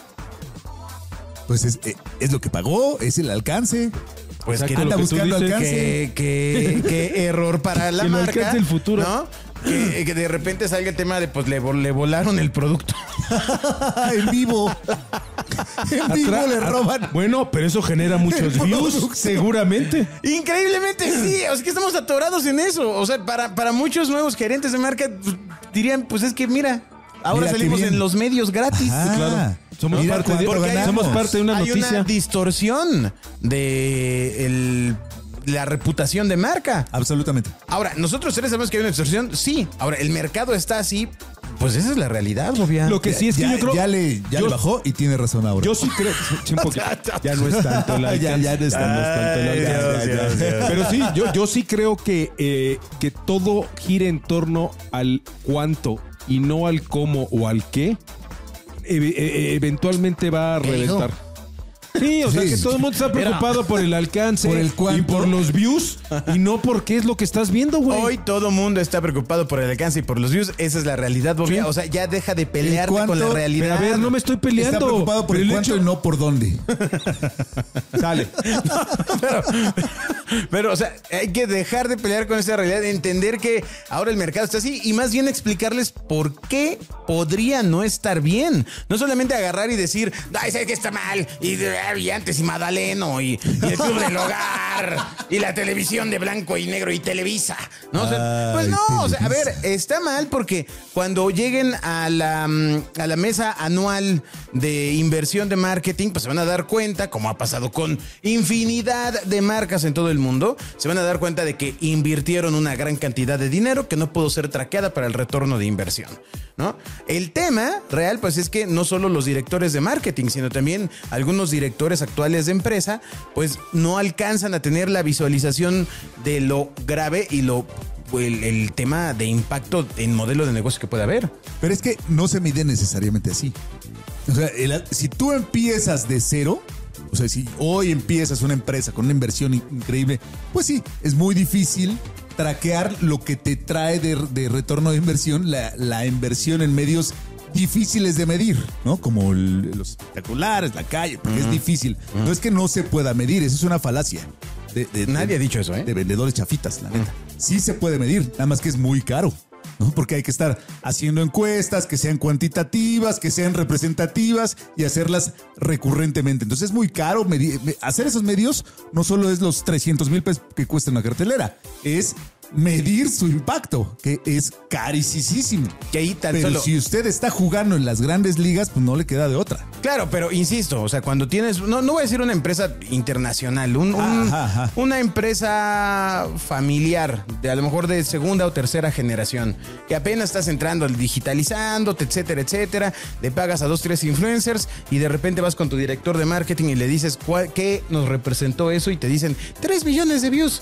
Pues es, es lo que pagó, es el alcance. Pues Exacto, que anda lo que tú buscando dices, alcance. que, que, que error para la Que no marca. alcance el futuro. ¿No? Que, que de repente salga el tema de, pues le, le volaron el producto. En vivo. En vivo Atra- le roban. Bueno, pero eso genera muchos El views, producto. Ah, seguramente. Increíblemente sí, o sea, que estamos atorados en eso. O sea, para, para muchos nuevos gerentes de marca pues, dirían, pues es que mira, ahora Mira qué salimos bien. en los medios gratis. Ajá. Claro. Somos Mira parte de- cuánto Porque hay- ganamos. somos parte de una Hay noticia. una distorsión de el- la reputación de marca. Absolutamente. Ahora, nosotros tres sabemos que hay una distorsión, sí. Ahora, el mercado está así, pues esa es la realidad, Bobia. Lo que sí es que ya, yo creo. ya le, ya yo, le bajó y tiene razón ahora. Yo sí creo. Sí, un poquito. Ya no es tanto el alcance. Ya, ya no es tanto, Ya no es tanto el Ay, alcance. Dios, Dios, Dios. Pero sí, yo, yo sí creo que, eh, que todo gira en torno al cuánto y no al cómo o al qué. E- e- eventualmente va a reventar. Sí, o sea Sí. que todo el mundo está preocupado por el alcance Por el cuánto. y por los views y no por qué es lo que estás viendo, güey. Hoy todo mundo está preocupado por el alcance y por los views. Esa es la realidad, Bobia. O sea, ya deja de pelearte cuánto? con la realidad. Pero a ver, no me estoy peleando. Está preocupado por Pero el el cuánto hecho- y no por dónde. Sale. pero, pero, o sea, hay que dejar de pelear con esa realidad, entender que ahora el mercado está así y más bien explicarles por qué podría no estar bien. No solamente agarrar y decir, ay, sé que está mal, y, y antes y Madaleno, y, y el Club del Hogar, y la televisión de blanco y negro y Televisa. ¿No? O sea, pues Ay, no, o sea, a ver, Televisa. está mal porque cuando lleguen a la, mm, a la mesa anual de inversión de marketing, pues se van a dar cuenta, como ha pasado con infinidad de marcas en todo el mundo, se van a dar cuenta de que invirtieron una gran cantidad de dinero que no pudo ser traqueada para el retorno de inversión, ¿no? El tema real, pues es que no solo los directores de marketing, sino también algunos directores actuales de empresa, pues no alcanzan a tener la visualización de lo grave y lo el, el tema de impacto en modelo de negocio que puede haber. Pero es que no se mide necesariamente así. O sea, el- si tú empiezas de cero, o sea, si hoy empiezas una empresa con una inversión in- increíble, pues sí, es muy difícil traquear lo que te trae de, de retorno de inversión, la, la inversión en medios difíciles de medir, ¿no? Como el- los espectaculares, la calle, porque es difícil. No es que no se pueda medir, eso es una falacia. De, de- Nadie de- ha dicho eso, ¿eh? De vendedores chafitas, la neta. Sí se puede medir, nada más que es muy caro, ¿no? Porque hay que estar haciendo encuestas que sean cuantitativas, que sean representativas y hacerlas recurrentemente. Entonces es muy caro medir, hacer esos medios. No solo es los trescientos mil pesos que cuesta una cartelera, es medir su impacto, que es carísimo. Que ahí tan Pero solo... si usted está jugando en las grandes ligas, pues no le queda de otra. Claro, pero insisto, o sea, cuando tienes, no, no voy a decir una empresa internacional, un, un- Ajá, ajá. una empresa familiar, de a lo mejor de segunda o tercera generación, que apenas estás entrando, digitalizándote, etcétera, etcétera, le pagas a dos, tres influencers y de repente vas con tu director de marketing y le dices ¿cuál, qué nos representó eso y te dicen tres millones de views.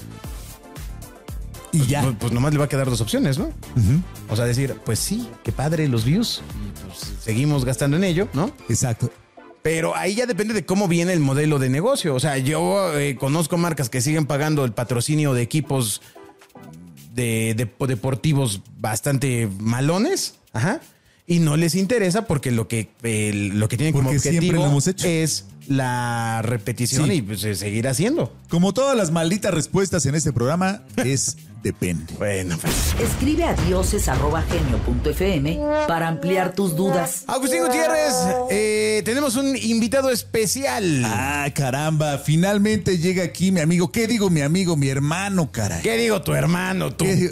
Y ya. Pues, pues nomás le va a quedar dos opciones, ¿no? O sea, decir, pues sí, qué padre los views, y pues seguimos gastando en ello, ¿no? Exacto. Pero ahí ya depende de cómo viene el modelo de negocio. O sea, yo eh, conozco marcas que siguen pagando el patrocinio de equipos de, de- deportivos bastante malones, ajá, y no les interesa porque lo que, eh, lo que tienen como Porque siempre objetivo lo hemos hecho. es la repetición Sí. y pues, eh, seguir haciendo. Como todas las malditas respuestas en este programa, es depende. Bueno, pues. Escribe a dioses arroba genio punto f m para ampliar tus dudas. Agustín Gutiérrez, eh, tenemos un invitado especial. Ah, caramba, finalmente llega aquí mi amigo. ¿Qué digo mi amigo? Mi hermano, caray. ¿Qué digo tu hermano, tú? ¿Qué digo?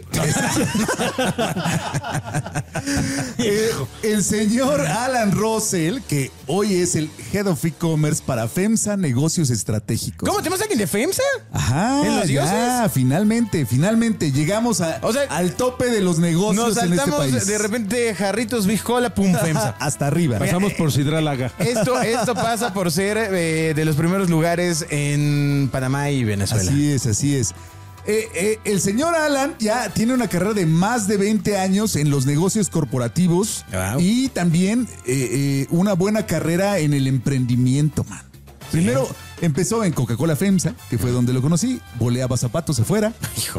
eh, el señor Alan Russell, que hoy es el Head of E-Commerce para FEMSA Negocios Estratégicos. ¿Cómo tenemos aquí de FEMSA? Ajá, ¿En los dioses? ya, finalmente, finalmente llegamos a, O sea, al tope de los negocios Nos en este saltamos país. de repente jarritos, bijola, pum, FEMSA. Hasta arriba. Pasamos por Sidralaga. Esto, esto pasa por ser eh, de los primeros lugares en Panamá y Venezuela. Así es, así es. Eh, eh, el señor Alan ya tiene una carrera de más de veinte años en los negocios corporativos. Wow. Y también eh, eh, una buena carrera en el emprendimiento, man. Primero empezó en Coca-Cola FEMSA, que fue donde lo conocí, boleaba zapatos afuera. Hijo.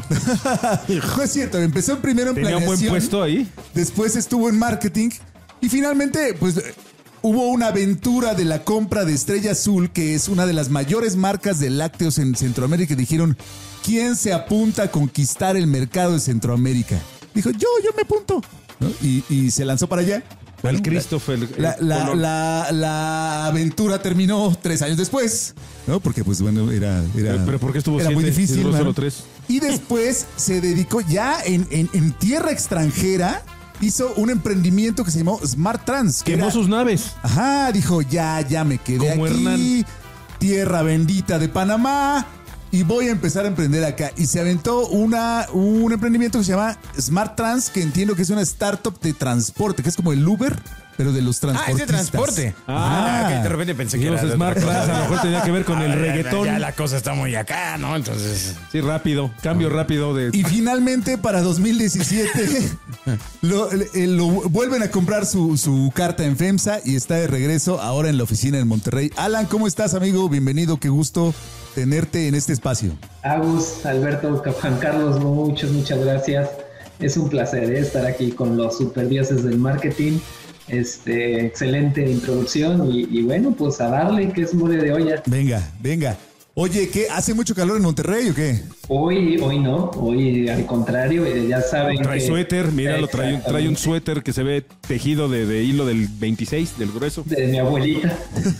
No es cierto, empezó primero en Tenía un buen planeación, puesto ahí. después estuvo en marketing y finalmente, pues, hubo una aventura de la compra de Estrella Azul, que es una de las mayores marcas de lácteos en Centroamérica. Dijeron, ¿quién se apunta a conquistar el mercado de Centroamérica? Dijo, yo, yo me apunto, ¿no? y, y se lanzó para allá. El Christopher. el- La, el la, color. la, la aventura terminó tres años después, ¿no? Porque, pues, bueno, era, era, Eh, ¿Pero por qué estuvo era siete muy y difícil. duró ¿no? solo tres? Y después se dedicó ya en, en, en tierra extranjera, hizo un emprendimiento que se llamó Smart Trans. que Quemó era- sus naves. Ajá, dijo, ya, ya me quedé Como aquí, Hernán. tierra bendita de Panamá, y voy a empezar a emprender acá. Y se aventó una, un emprendimiento que se llama Smart Trans, que entiendo que es una startup de transporte, que es como el Uber, pero de los Ah, es transportistas. de transporte. Ah, que de repente pensé que Los era de Smart otra cosa. Trans, a lo mejor tenía que ver con el Ah, ya- reggaetón. Ya la cosa está muy acá, ¿no? Entonces... Sí, rápido. Cambio rápido de. Y finalmente, para dos mil diecisiete, lo, eh, lo vuelven a comprar su, su carta en FEMSA y está de regreso ahora en la oficina en Monterrey. Alan, ¿cómo estás, amigo? Bienvenido, qué gusto tenerte en este espacio. Agus, Alberto, Juan Carlos, muchas, muchas gracias. Es un placer ¿eh? estar aquí con los superdioses del marketing. Este, excelente introducción y, y bueno, pues a darle que es mole de olla. Venga, venga. Oye, ¿qué? ¿Hace mucho calor en Monterrey o qué? Hoy, hoy no, hoy al contrario, eh, ya saben Trae que... suéter, míralo, trae, un- trae un Exactamente. suéter que se ve tejido de, de hilo del veintiséis, del grueso. De mi abuelita.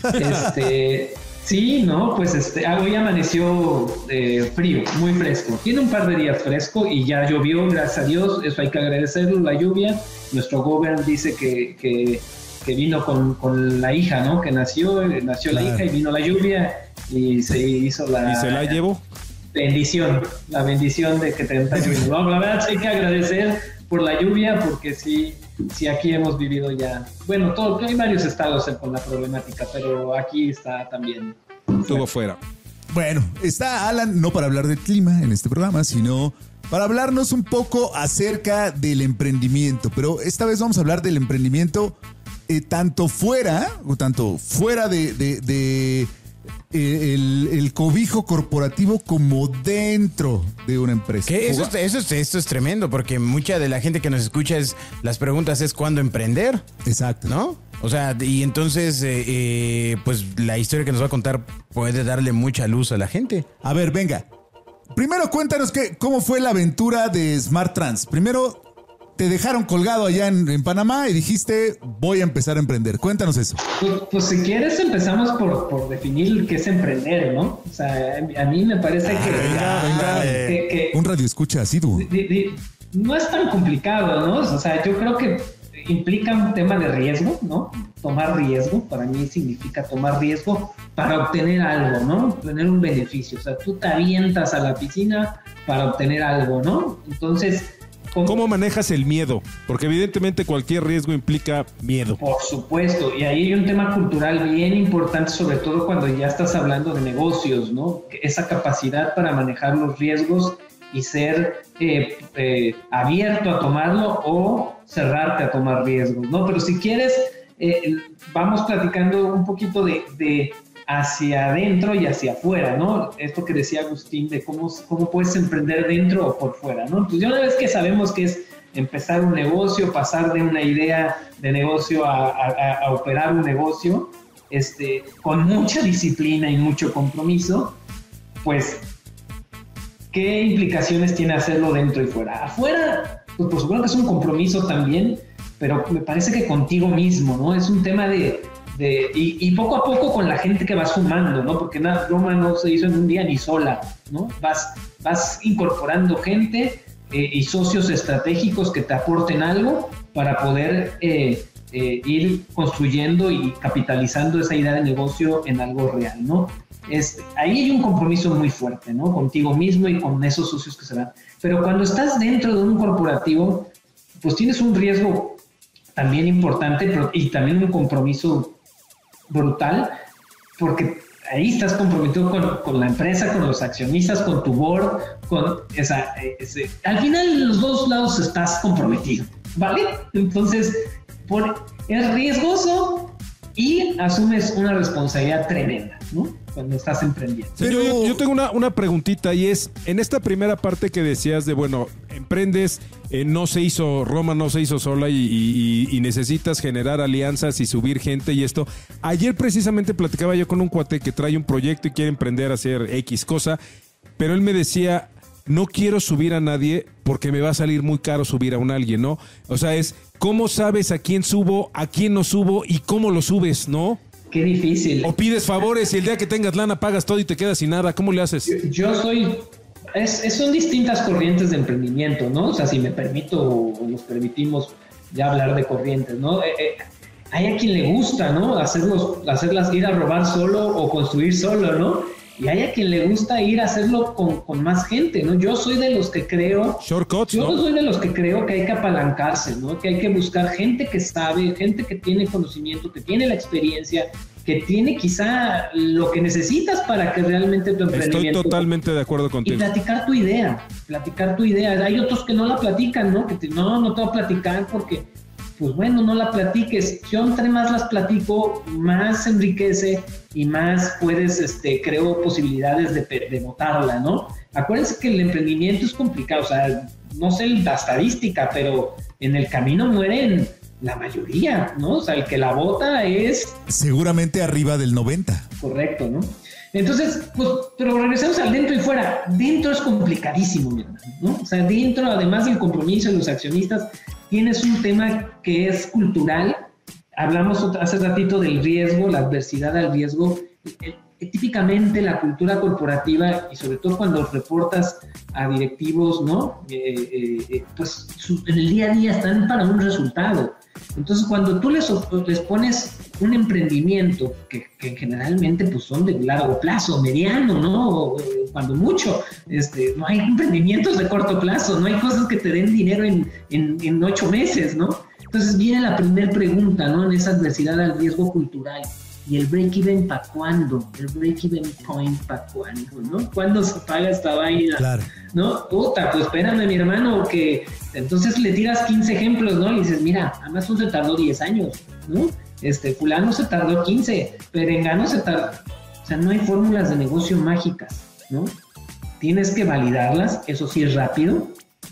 Este, sí, no, pues este, ah, hoy amaneció eh, frío, muy fresco. Tiene un par de días fresco y ya llovió, gracias a Dios. Eso hay que agradecerlo, la lluvia. Nuestro gobernador dice que, que, que vino con, con la hija, ¿no? Que nació, eh, nació Claro. la hija y vino la lluvia y se hizo la Y se la llevó. bendición, la bendición de que te está lloviendo. No, la verdad hay que agradecer por la lluvia porque sí, sí aquí hemos vivido ya, bueno, todo, hay varios estados con la problemática, pero aquí está también. Estuvo fuera. Bueno, está Alan no para hablar del clima en este programa, sino para hablarnos un poco acerca del emprendimiento. Pero esta vez vamos a hablar del emprendimiento eh, tanto fuera, o tanto fuera de, de- de, eh, el, el cobijo corporativo como dentro de una empresa. Que eso, es- eso, es- esto es tremendo, porque mucha de la gente que nos escucha es, las preguntas es cuándo emprender, Exacto. ¿no? O sea, y entonces, eh, eh, pues la historia que nos va a contar puede darle mucha luz a la gente. A ver, venga. Primero cuéntanos qué, cómo fue la aventura de Smart Trans. Primero, te dejaron colgado allá en, en Panamá y dijiste, voy a empezar a emprender. Cuéntanos eso. Pues, pues si quieres empezamos por, por definir qué es emprender, ¿no? O sea, a mí me parece que, venga, venga. que- que- Un radio escucha asiduo. di- di- no es tan complicado, ¿no? O sea, yo creo que implica un tema de riesgo, ¿no? Tomar riesgo, para mí significa tomar riesgo para obtener algo, ¿no? Obtener un beneficio. O sea, tú te avientas a la piscina para obtener algo, ¿no? Entonces, ¿cómo? ¿Cómo manejas el miedo? Porque evidentemente cualquier riesgo implica miedo. Por supuesto, y ahí hay un tema cultural bien importante, sobre todo cuando ya estás hablando de negocios, ¿no? Que esa capacidad para manejar los riesgos y ser eh, eh, abierto a tomarlo o cerrarte a tomar riesgos, ¿no? Pero si quieres, eh, vamos platicando un poquito de, de hacia adentro y hacia afuera, ¿no? Esto que decía Agustín de cómo, cómo puedes emprender dentro o por fuera, ¿no? Pues ya una vez que sabemos que es empezar un negocio, pasar de una idea de negocio a, a, a operar un negocio, este, con mucha disciplina y mucho compromiso, pues ¿qué implicaciones tiene hacerlo dentro y fuera? Afuera, pues por supuesto que es un compromiso también, pero me parece que contigo mismo, ¿no? Es un tema de... de y, y poco a poco con la gente que vas sumando, ¿no? Porque nada, Roma no se hizo en un día ni sola, ¿no? Vas, vas incorporando gente eh, y socios estratégicos que te aporten algo para poder eh, eh, ir construyendo y capitalizando esa idea de negocio en algo real, ¿no? Es, ahí hay un compromiso muy fuerte, ¿no? Contigo mismo y con esos socios que se dan. Pero cuando estás dentro de un corporativo, pues tienes un riesgo también importante, pero, y también un compromiso brutal, porque ahí estás comprometido con, con la empresa, con los accionistas, con tu board, con esa, ese, al final en los dos lados estás comprometido, ¿vale? Entonces, por, es riesgoso y asumes una responsabilidad tremenda, ¿no? Cuando estás emprendiendo. Pero yo, yo tengo una, una preguntita y es, en esta primera parte que decías de, bueno, emprendes, eh, no se hizo, Roma no se hizo sola y, y, y necesitas generar alianzas y subir gente y esto. Ayer precisamente platicaba yo con un cuate que trae un proyecto y quiere emprender a hacer X cosa, pero él me decía, no quiero subir a nadie porque me va a salir muy caro subir a un alguien, ¿no? O sea, es, ¿cómo sabes a quién subo, a quién no subo y cómo lo subes, no? Qué difícil. O pides favores y el día que tengas lana pagas todo y te quedas sin nada. ¿Cómo le haces? Yo, yo soy... Es, es, son distintas corrientes de emprendimiento, ¿no? O sea, si me permito o nos permitimos ya hablar de corrientes, ¿no? Eh, eh, hay a quien le gusta, ¿no? Hacerlos, hacerlas ir a robar solo o construir solo, ¿no? Y hay a quien le gusta ir a hacerlo con, con más gente, ¿no? Yo soy de los que creo... Shortcuts, Yo ¿no? soy de los que creo que hay que apalancarse, ¿no? Que hay que buscar gente que sabe, gente que tiene conocimiento, que tiene la experiencia, que tiene quizá lo que necesitas para que realmente tu emprendimiento... Estoy totalmente de acuerdo contigo. Y platicar tu idea, platicar tu idea. Hay otros que no la platican, ¿no? Que te, no, no te voy a platicar porque... Pues bueno, no la platiques. Yo entre más las platico, más enriquece y más puedes, este, creo, posibilidades de, de botarla, ¿no? Acuérdense que el emprendimiento es complicado, o sea, no sé la estadística, pero en el camino mueren la mayoría, ¿no? O sea, el que la bota es... Seguramente arriba del noventa. Correcto, ¿no? Entonces, pues, pero regresamos al dentro y fuera. Dentro es complicadísimo, mi hermano, ¿no? O sea, dentro, además del compromiso de los accionistas, tienes un tema que es cultural. Hablamos hace ratito del riesgo, la adversidad al riesgo. Típicamente la cultura corporativa, y sobre todo cuando reportas a directivos, ¿no? Eh, eh, pues su, en el día a día están para un resultado. Entonces, cuando tú les, les pones un emprendimiento que, que generalmente pues, son de largo plazo, mediano, ¿no? Cuando mucho, este, no hay emprendimientos de corto plazo, no hay cosas que te den dinero en, en, en ocho meses, ¿no? Entonces viene la primera pregunta, ¿no? En esa adversidad al riesgo cultural. ¿Y el break-even para cuándo? ¿El break-even point para cuándo? ¿No? ¿Cuándo se paga esta vaina? Claro. ¿No? Puta, pues espérame, mi hermano, que entonces le tiras quince ejemplos, ¿no? Y dices, mira, Amazon se tardó diez años, ¿no? Este, fulano se tardó quince, Perengano se tardó... O sea, no hay fórmulas de negocio mágicas, ¿no? Tienes que validarlas, eso sí es rápido,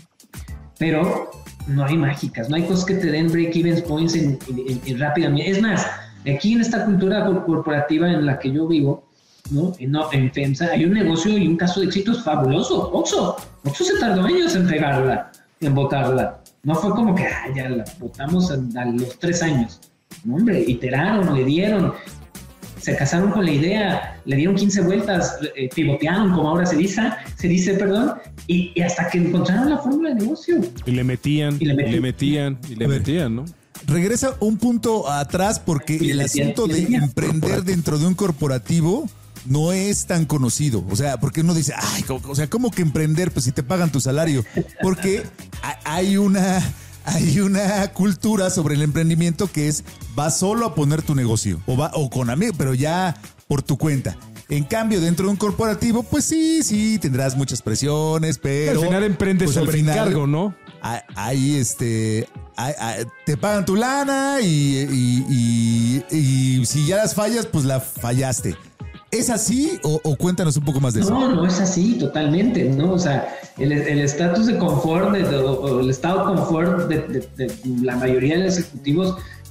pero no hay mágicas, no hay cosas que te den break-even points en, en, en rápidamente. Es más, aquí en esta cultura corporativa en la que yo vivo, ¿no? En, en FEMSA hay un negocio y un caso de éxito fabuloso. Oxxo, Oxxo se tardó años en pegarla, en botarla. No fue como que ah, ya la botamos a, a los tres años. No, hombre, iteraron, le dieron, se casaron con la idea, le dieron quince vueltas, eh, pivotearon, como ahora se dice, se dice, perdón, y, y hasta que encontraron la fórmula de negocio. Y le metían, y le metían, y le metían, y le metían, ¿no? Regresa un punto atrás porque el asunto de emprender dentro de un corporativo no es tan conocido. O sea, porque uno dice, ay, o sea, ¿cómo que emprender? Pues si te pagan tu salario. Porque hay una, hay una cultura sobre el emprendimiento que es, vas solo a poner tu negocio o, va, o con amigos, pero ya por tu cuenta. En cambio, dentro de un corporativo, pues sí, sí, tendrás muchas presiones, pero... Al final emprendes pues, sobre encargo, ¿no? Ahí, este... Hay, hay, te pagan tu lana y, y, y, y si ya las fallas, pues la fallaste. ¿Es así o, o cuéntanos un poco más de eso? No, no es así, totalmente, ¿no? O sea, el estatus de confort, de, o, o el estado de confort de, de, de la mayoría de los ejecutivos,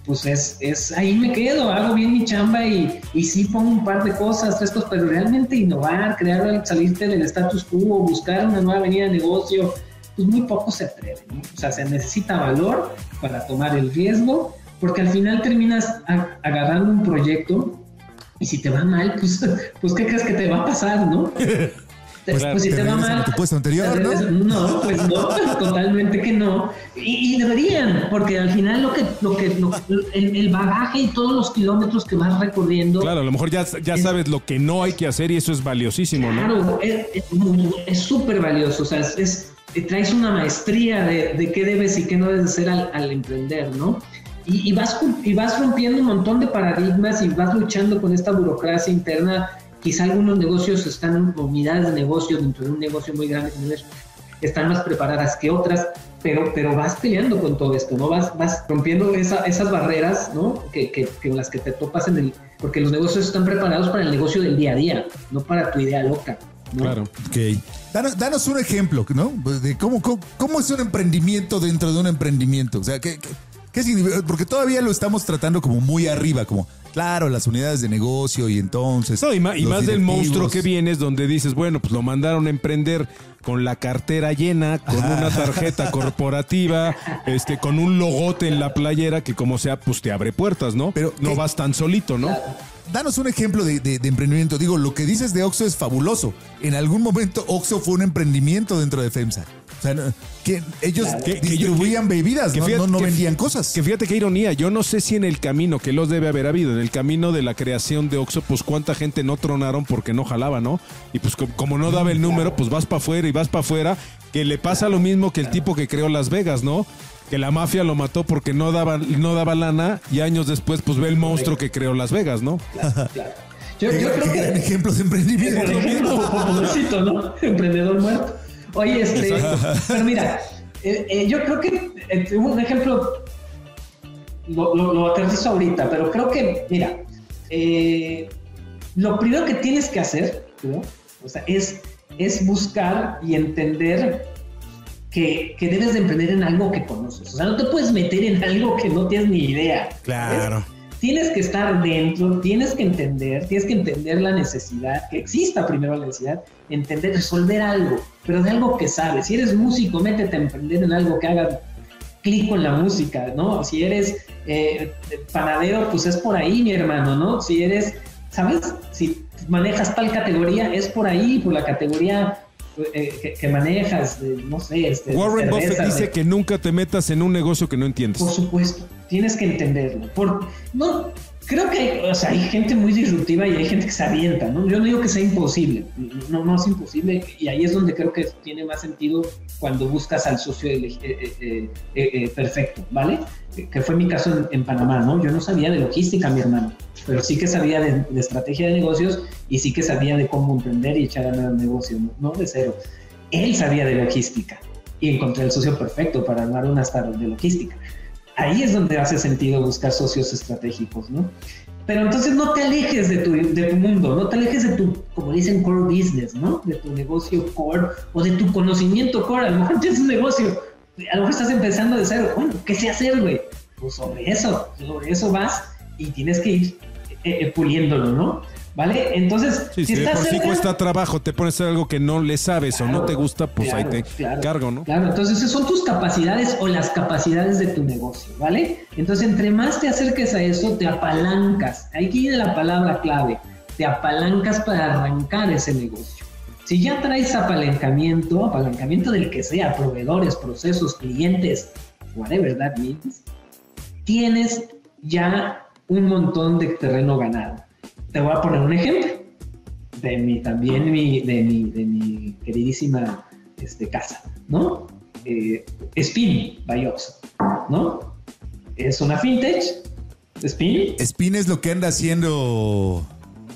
pues es, es ahí me quedo, hago bien mi chamba y, y sí pongo un par de cosas, tres cosas, pero realmente innovar, crear, salirte del status quo, buscar una nueva avenida de negocio, pues muy poco se atreve, ¿no? O sea, se necesita valor para tomar el riesgo, porque al final terminas a, agarrando un proyecto y si te va mal, pues, pues ¿qué crees que te va a pasar, no? Pues, pues si te, te va mal, a tu puesto anterior, ¿no? No, pues no, totalmente que no. Y, y deberían, porque al final lo que, lo que, lo, el, el bagaje y todos los kilómetros que vas recorriendo. Claro, a lo mejor ya, ya es, sabes lo que no hay que hacer y eso es valiosísimo, claro, ¿no? Claro, es súper valioso. O sea, es, es, traes una maestría de, de qué debes y qué no debes hacer al, al emprender, ¿no? Y, y, vas, y vas rompiendo un montón de paradigmas y vas luchando con esta burocracia interna. Quizá algunos negocios están, unidades de negocio dentro de un negocio muy grande, están más preparadas que otras, pero, pero vas peleando con todo esto, ¿no? Vas, vas rompiendo esa, esas barreras, ¿no? Que, que, que las que te topas en el... Porque los negocios están preparados para el negocio del día a día, no para tu idea loca, ¿no? Claro. Ok. Danos, danos un ejemplo, ¿no? De cómo, cómo, cómo es un emprendimiento dentro de un emprendimiento. O sea, ¿qué, qué, qué significa? Porque todavía lo estamos tratando como muy arriba, como... Claro, las unidades de negocio y entonces... No, y más, y más del monstruo que vienes donde dices, bueno, pues lo mandaron a emprender con la cartera llena, con Ajá. una tarjeta corporativa, este, con un logote en la playera que como sea, pues te abre puertas, ¿no? Pero no ¿qué? Vas tan solito, ¿no? Danos un ejemplo de, de, de emprendimiento. Digo, lo que dices de Oxxo es fabuloso. En algún momento Oxxo fue un emprendimiento dentro de FEMSA. O sea, que ellos claro. que, distribuían que, bebidas, que no, fíjate, no, no que, vendían cosas. Que fíjate qué ironía, yo no sé si en el camino, que los debe haber habido, en el camino de la creación de Oxxo, pues cuánta gente no tronaron porque no jalaba, ¿no? Y pues como, como no daba el número, pues vas para afuera y vas para afuera, que le pasa lo mismo que el tipo que creó Las Vegas, ¿no? Que la mafia lo mató porque no daba, no daba lana y años después pues ve el monstruo que creó Las Vegas, ¿no? Claro, claro. Yo, yo creo que eran ejemplos de emprendimiento. Pobrecito, ¿no? Emprendedor muerto. Oye, este, Exacto. pero mira, eh, eh, yo creo que eh, un ejemplo lo, lo, lo aterrizo ahorita, pero creo que, mira, eh, lo primero que tienes que hacer, ¿no? O sea, es, es buscar y entender que, que debes de emprender en algo que conoces. O sea, no te puedes meter en algo que no tienes ni idea. Claro. ¿Ves? Tienes que estar dentro, tienes que entender, tienes que entender la necesidad, que exista primero la necesidad, entender, resolver algo, pero de algo que sabes. Si eres músico, métete a emprender en algo que haga clic con la música, ¿no? Si eres eh, panadero, pues es por ahí, mi hermano, ¿no? Si eres, ¿sabes? Si manejas tal categoría, es por ahí, por la categoría eh, que, que manejas, eh, no sé. Este, Warren cerveza, Buffett dice de... que nunca te metas en un negocio que no entiendes. Por supuesto. Tienes que entenderlo. Por, no, creo que hay, o sea, hay gente muy disruptiva y hay gente que se avienta, ¿no? Yo no digo que sea imposible, no, no es imposible, y ahí es donde creo que tiene más sentido cuando buscas al socio eh, eh, eh, eh, perfecto, ¿vale? Que fue mi caso en, en Panamá, ¿no? Yo no sabía de logística, mi hermano, pero sí que sabía de, de estrategia de negocios y sí que sabía de cómo emprender y echar a andar el negocio, ¿no? No de cero. Él sabía de logística y encontré el socio perfecto para armar una startup de logística. Ahí es donde hace sentido buscar socios estratégicos, ¿no? Pero entonces no te alejes de tu, de tu mundo, no te alejes de tu, como dicen, core business, ¿no? De tu negocio core o de tu conocimiento core. A lo mejor tienes un negocio, a lo mejor estás empezando de cero. Bueno, ¿qué sé hacer, güey? Pues sobre eso, sobre eso vas y tienes que ir eh, eh, puliéndolo, ¿no? ¿Vale? Entonces, sí, si, si de por sí cuesta trabajo, te pones a hacer algo que no le sabes claro, o no te gusta, pues claro, ahí te claro, cargo, ¿no? Claro, entonces esas son tus capacidades o las capacidades de tu negocio, ¿vale? Entonces, entre más te acerques a eso, te apalancas. Ahí viene la palabra clave. Te apalancas para arrancar ese negocio. Si ya traes apalancamiento, apalancamiento del que sea, proveedores, procesos, clientes, whatever that means, tienes ya un montón de terreno ganado. Te voy a poner un ejemplo de mi, también mi, de, mi, de mi queridísima este, casa, ¿no? Eh, Spin by Oxxo, ¿no? Es una fintech, Spin. Spin es lo que anda haciendo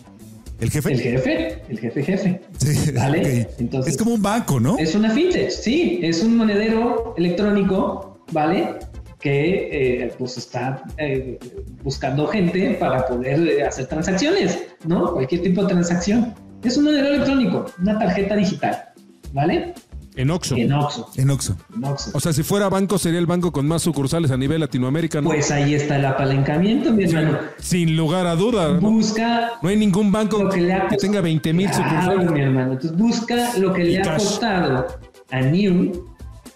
el jefe. El jefe, el jefe jefe. Sí, ¿vale? Okay. Entonces, es como un banco, ¿no? Es una fintech, sí, es un monedero electrónico, ¿vale? Que eh, pues está eh, buscando gente para poder eh, hacer transacciones, ¿no? Cualquier tipo de transacción. Es un monedero electrónico, una tarjeta digital, ¿vale? En Oxxo. En Oxxo. En Oxxo. En Oxxo. O sea, si fuera banco, sería el banco con más sucursales a nivel Latinoamérica, ¿no? Pues ahí está el apalancamiento, mi hermano. Sin lugar a duda, ¿no? Busca. No hay ningún banco lo que, le ha que cost- tenga veinte mil Claro, sucursales. mi hermano. Entonces busca lo que Y le ha cash. costado a New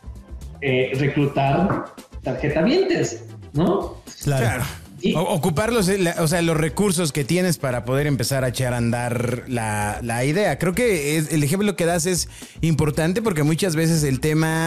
eh, reclutar tarjetavientes, ¿no? Claro. Claro. Y- O- ocupar los, la- o sea, los recursos que tienes para poder empezar a echar a andar la, la idea. Creo que es- el ejemplo que das es importante porque muchas veces el tema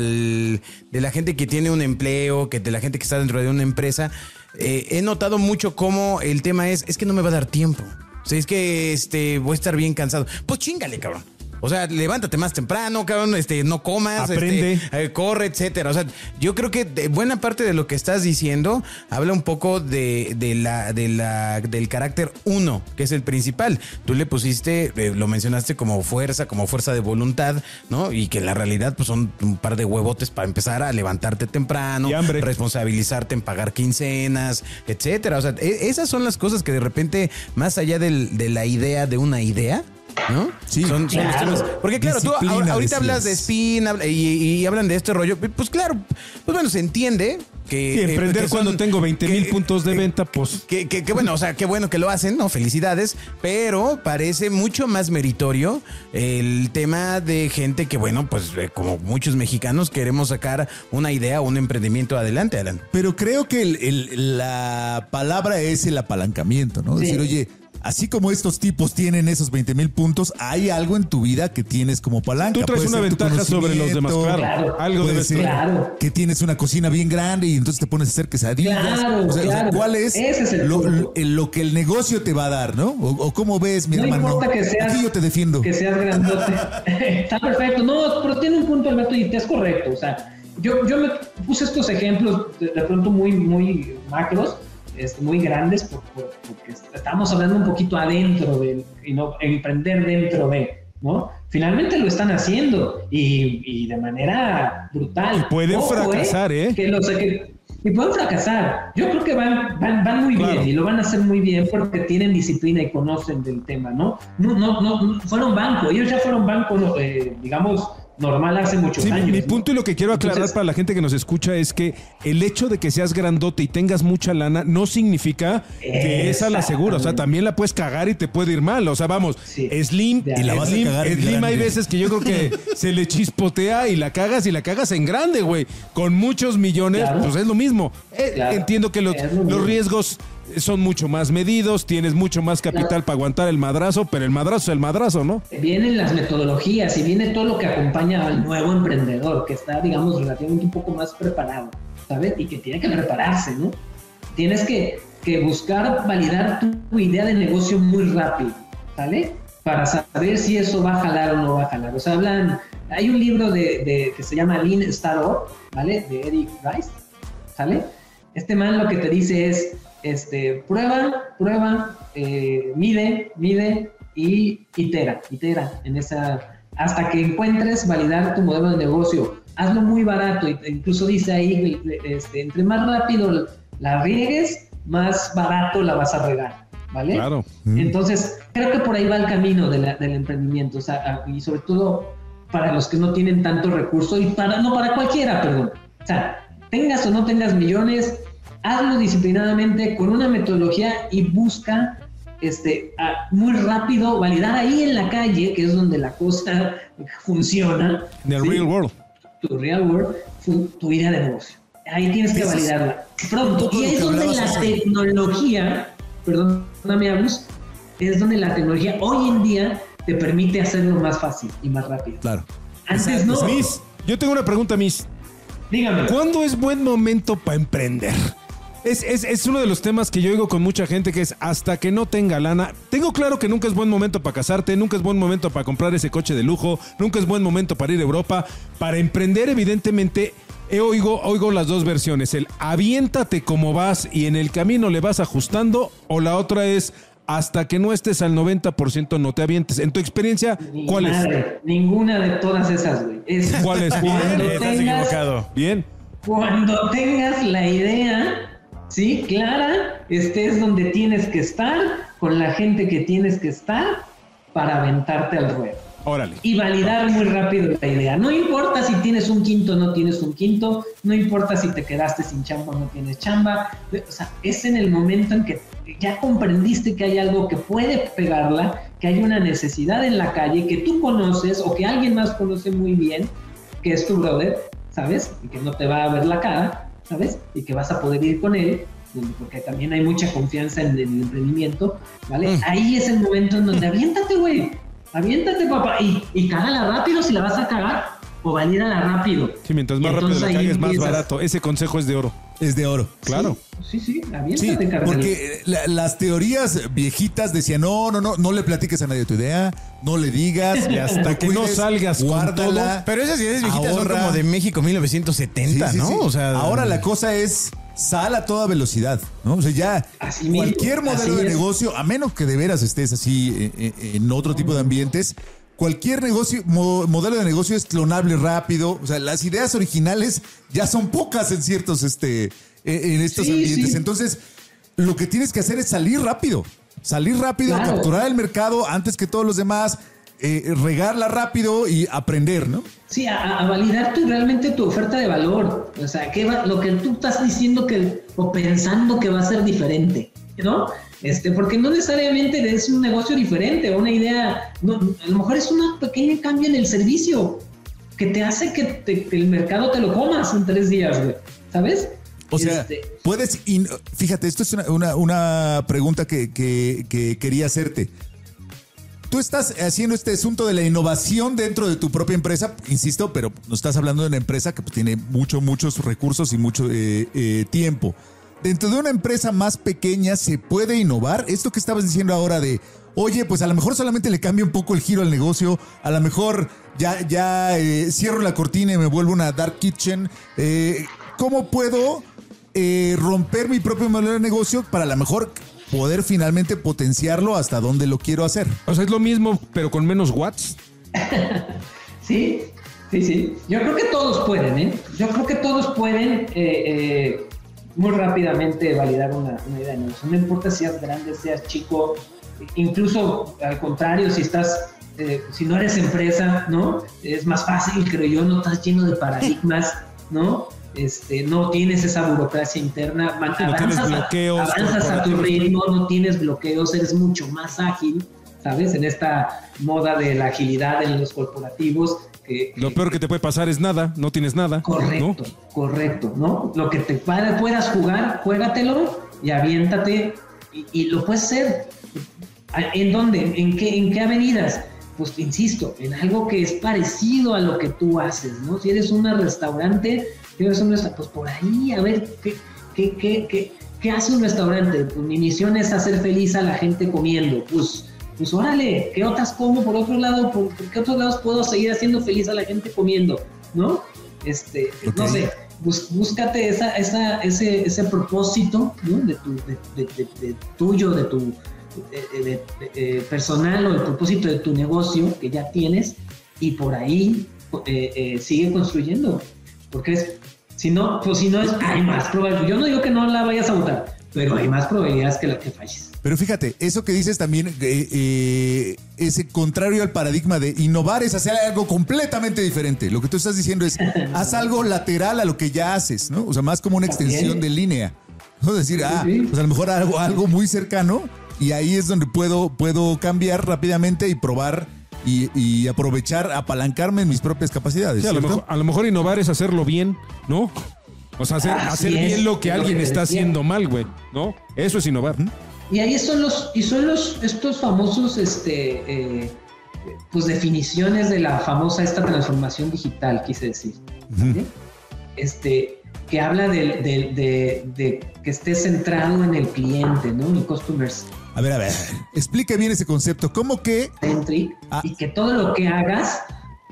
al- de la gente que tiene un empleo, que de la gente que está dentro de una empresa, eh, he notado mucho cómo el tema es, es que no me va a dar tiempo. O sea, es que este, voy a estar bien cansado. Pues chíngale, cabrón. O sea, levántate más temprano, cabrón, este, no comas, Aprende. este, eh, corre, etcétera. O sea, yo creo que de buena parte de lo que estás diciendo habla un poco de, de la, de la, del carácter uno, que es el principal. Tú le pusiste, eh, lo mencionaste como fuerza, como fuerza de voluntad, ¿no? Y que en la realidad pues son un par de huevotes para empezar a levantarte temprano, Y hambre. responsabilizarte en pagar quincenas, etcétera. O sea, e- esas son las cosas que de repente, más allá del- de la idea de una idea, ¿no? Sí. Son, son los Claro. temas. Porque claro, tú Disciplina, ahora- ahorita decías. hablas de spin habla- y, y hablan de este rollo. Pues claro, pues bueno, se entiende que... Sí, eh, emprender que son- cuando tengo veinte mil que- puntos de eh, venta, pues... Que, que, que bueno, o sea, qué bueno que lo hacen, ¿no? Felicidades, pero parece mucho más meritorio el tema de gente que, bueno, pues eh, como muchos mexicanos queremos sacar una idea, un emprendimiento adelante, Alan. Pero creo que el- el- la palabra es el apalancamiento, ¿no? Sí. Decir, oye, así como estos tipos tienen esos veinte mil puntos, hay algo en tu vida que tienes como palanca. Tú traes Puede una ser tu ventaja sobre los demás, conocimiento, claro. Claro. Algo puede debe ser ser. Claro. que tienes una cocina bien grande y entonces te pones a hacer quesadillas. Claro, o sea, o sea, claro. ¿cuál es, Ese es el lo, punto. lo- el- lo que el negocio te va a dar, ¿no? O, o cómo ves, mi No hermano. importa que seas, Aquí yo te defiendo. que seas grandote. Está perfecto. No, pero tiene un punto, Alberto, y te es correcto. O sea, yo, yo me puse estos ejemplos de, de pronto muy, muy macros, este, muy grandes, por- por- porque estamos hablando un poquito adentro del, y no emprender dentro de, ¿no? Finalmente lo están haciendo y, y de manera brutal. Y pueden Ojo, fracasar, ¿eh? Que los, que, y pueden fracasar. Yo creo que van, van, van muy Claro. bien y lo van a hacer muy bien porque tienen disciplina y conocen del tema, ¿no? No, no, no, no fueron banco, ellos ya fueron banco, eh, digamos, normal hace muchos Sí, años. mi ¿no? punto y lo que quiero aclarar Entonces, para la gente que nos escucha es que el hecho de que seas grandote y tengas mucha lana no significa que esa la asegura. O sea, también la puedes cagar y te puede ir mal. O sea, vamos, Sí. Slim, Y la vas a Slim, cagar en Slim hay grande. veces que yo creo que se le chispotea y la cagas y la cagas en grande, güey. Con muchos millones, Claro. pues es lo mismo. Eh, Claro. Entiendo que los, Es lo mismo. los riesgos son mucho más medidos, tienes mucho más capital Claro. para aguantar el madrazo, pero el madrazo es el madrazo, ¿no? Vienen las metodologías y viene todo lo que acompaña al nuevo emprendedor, que está, digamos, relativamente un poco más preparado, ¿sabes? Y que tiene que prepararse, ¿no? Tienes que, que buscar validar tu, tu idea de negocio muy rápido, ¿sale? Para saber si eso va a jalar o no va a jalar. O sea, hablan, hay un libro de, de- que se llama Lean Startup, ¿vale? De Eric Rice, ¿sale? Este man lo que te dice es, este, prueba, prueba, eh, mide, mide y itera, itera en esa, hasta que encuentres validar tu modelo de negocio. Hazlo muy barato, e incluso dice ahí, este, entre más rápido la riegues, más barato la vas a regar, ¿vale? Claro. Entonces, creo que por ahí va el camino de la- del emprendimiento, o sea, y sobre todo para los que no tienen tanto recurso y para, no para cualquiera, perdón. O sea, tengas o no tengas millones, hazlo disciplinadamente con una metodología y busca este, a- muy rápido validar ahí en la calle, que es donde la cosa funciona. En el ¿sí? real world. Tu real world, tu, tu idea de negocio. Ahí tienes que Eso es validarla. Pronto. un poco Y lo ahí es que donde hablabas la hace- tecnología, perdóname, Agus, es donde la tecnología hoy en día te permite hacerlo más fácil y más rápido. Claro. Antes no. Miss, yo tengo una pregunta, Miss. Dígame. ¿Cuándo es buen momento para emprender? Es, es, es uno de los temas que yo oigo con mucha gente, que es hasta que no tenga lana. Tengo claro que nunca es buen momento para casarte, nunca es buen momento para comprar ese coche de lujo, nunca es buen momento para ir a Europa. Para emprender, evidentemente, he oigo, oigo las dos versiones. El aviéntate como vas y en el camino le vas ajustando, o la otra es hasta que no estés al noventa por ciento no te avientes. En tu experiencia, Ni ¿cuál es? madre, ninguna de todas esas, güey. Es ¿Cuál es? cuando Eh, Estás tengas, equivocado. Bien. cuando tengas la idea, sí, clara, estés donde tienes que estar, con la gente que tienes que estar, para aventarte al ruedo. Órale. Y validar muy rápido la idea. No importa si tienes un quinto o no tienes un quinto, no importa si te quedaste sin chamba o no tienes chamba. O sea, es en el momento en que ya comprendiste que hay algo que puede pegarla, que hay una necesidad en la calle que tú conoces o que alguien más conoce muy bien, que es tu brother, ¿sabes? Y que no te va a ver la cara, ¿sabes? Y que vas a poder ir con él, porque también hay mucha confianza en el emprendimiento, ¿vale? Mm. Ahí es el momento en donde aviéntate, güey. Aviéntate, papá, y, y cágala rápido si la vas a cagar, o valídala rápido. Sí, mientras más rápido la cagues, más barato. Ese consejo es de oro. Es de oro. Claro. Sí, sí, sí, aviéntate, sí, carnal. porque la, las teorías viejitas decían, no, no, no, no le platiques a nadie tu idea, no le digas. Y hasta que no salgas guárdala, con todo. Pero esas ideas viejitas ahorra. Son como de México mil novecientos setenta, sí, sí, ¿no? Sí. O sea, ahora la cosa es sal a toda velocidad, ¿no? O sea, ya así cualquier mismo, modelo de es. negocio, a menos que de veras estés así eh, eh, en otro tipo de ambientes, cualquier negocio, mo, modelo de negocio es clonable rápido. O sea, las ideas originales ya son pocas en ciertos, este, en estos sí, ambientes. Sí. Entonces, lo que tienes que hacer es salir rápido. Salir rápido, claro. Capturar el mercado antes que todos los demás, eh, regarla rápido y aprender, ¿no? Sí, a, a validar tu, realmente tu oferta de valor. O sea, ¿qué va, lo que tú estás diciendo que, o pensando que va a ser diferente, ¿no? Este, porque no necesariamente es un negocio diferente o una idea, no, a lo mejor es un pequeño cambio en el servicio que te hace que, te, que el mercado te lo comas en tres días, güey, ¿sabes? O sea, este, puedes, in, fíjate, esto es una, una, una pregunta que, que, que quería hacerte. Tú estás haciendo este asunto de la innovación dentro de tu propia empresa, insisto, pero no estás hablando de una empresa que pues, tiene mucho, muchos recursos y mucho eh, eh, tiempo. Dentro de una empresa más pequeña, ¿se puede innovar? Esto que estabas diciendo ahora de, oye, pues a lo mejor solamente le cambio un poco el giro al negocio, a lo mejor ya, ya eh, cierro la cortina y me vuelvo una dark kitchen. Eh, ¿Cómo puedo eh, romper mi propio modelo de negocio para a lo mejor poder finalmente potenciarlo hasta donde lo quiero hacer? O sea, es lo mismo, pero con menos watts. Sí, sí, sí. Yo creo que todos pueden, ¿eh? Yo creo que todos pueden... Eh, eh, muy rápidamente validar una, una idea de negocio. No importa si seas grande, seas chico, incluso al contrario, si estás, eh, si no eres empresa, ¿no? Es más fácil, creo yo, no estás lleno de paradigmas, ¿no? Este, no tienes esa burocracia interna, Man, no avanzas, bloqueos, a, avanzas a tu ritmo, no tienes bloqueos, eres mucho más ágil, ¿sabes? En esta moda de la agilidad en los corporativos. Que, lo peor que te puede pasar es nada, no tienes nada. Correcto, ¿no? Correcto, ¿no? Lo que te puedas jugar, juégatelo y aviéntate y, y lo puedes hacer. ¿En dónde? ¿En qué, en qué avenidas? Pues insisto, en algo que es parecido a lo que tú haces, ¿no? Si eres un restaurante, si eres un restaurante, pues por ahí, a ver, ¿qué, qué, qué, qué, qué hace un restaurante? Pues mi misión es hacer feliz a la gente comiendo, pues... Pues órale, ¿qué otras como? Por otro lado, ¿por, ¿por qué otros lados puedo seguir haciendo feliz a la gente comiendo? ¿No? Este, okay. No sé, bus, búscate esa, esa, ese, ese propósito, ¿no? de, tu, de, de, de, de tuyo, de tu de, de, de, de, personal o el propósito de tu negocio que ya tienes y por ahí eh, eh, sigue construyendo. Porque es, si no, pues si no es, hay más probabilidades. Yo no digo que no la vayas a botar, pero hay más probabilidades que la que falles. Pero fíjate, eso que dices también, eh, eh, ese contrario al paradigma de innovar es hacer algo completamente diferente. Lo que tú estás diciendo es, haz algo lateral a lo que ya haces, ¿no? O sea, más como una extensión de línea. ¿No? Decir, ah, pues a lo mejor algo, algo muy cercano y ahí es donde puedo, puedo cambiar rápidamente y probar y, y aprovechar, apalancarme en mis propias capacidades. Sí, a, lo mejor, a lo mejor innovar es hacerlo bien, ¿no? O sea, hacer, hacer bien lo que alguien lo que está haciendo mal, güey, ¿no? Eso es innovar, ¿no? Y ahí son los, y son los, estos famosos, este, eh, pues definiciones de la famosa esta transformación digital, quise decir, ¿sí? Este, que habla de, de, de, de que esté centrado en el cliente, ¿no? En customers. A ver, a ver, explique bien ese concepto. ¿Cómo que? Centric, ah. Y que todo lo que hagas.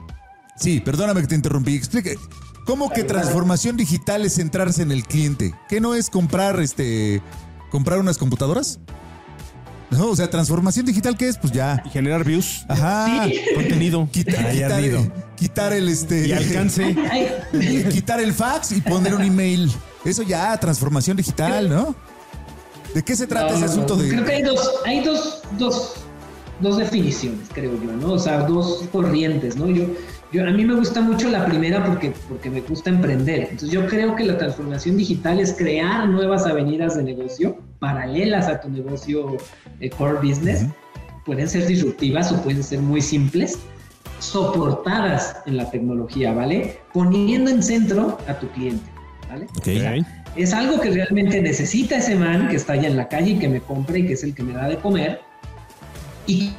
Sí, perdóname que te interrumpí. Explique. ¿Cómo que transformación digital es centrarse en el cliente? ¿Qué no es comprar, este, comprar unas computadoras? No, o sea, transformación digital, ¿qué es? Pues ya. Y generar views. Ajá. Sí. Contenido. Quita, quitar, el, quitar el este. Y alcance. Quitar el fax y poner un email. Eso ya, transformación digital, ¿no? ¿De qué se trata no, ese asunto no, de? Creo que hay dos, hay dos, dos, dos definiciones, creo yo, ¿no? O sea, dos corrientes, ¿no? Yo, yo, a mí me gusta mucho la primera porque, porque me gusta emprender. Entonces yo creo que la transformación digital es crear nuevas avenidas de negocio paralelas a tu negocio eh, core business. Uh-huh. Pueden ser disruptivas o pueden ser muy simples, soportadas en la tecnología, ¿vale? Poniendo en centro a tu cliente, ¿vale? Okay. O sea, es algo que realmente necesita ese man que está allá en la calle y que me compra y que es el que me da de comer, y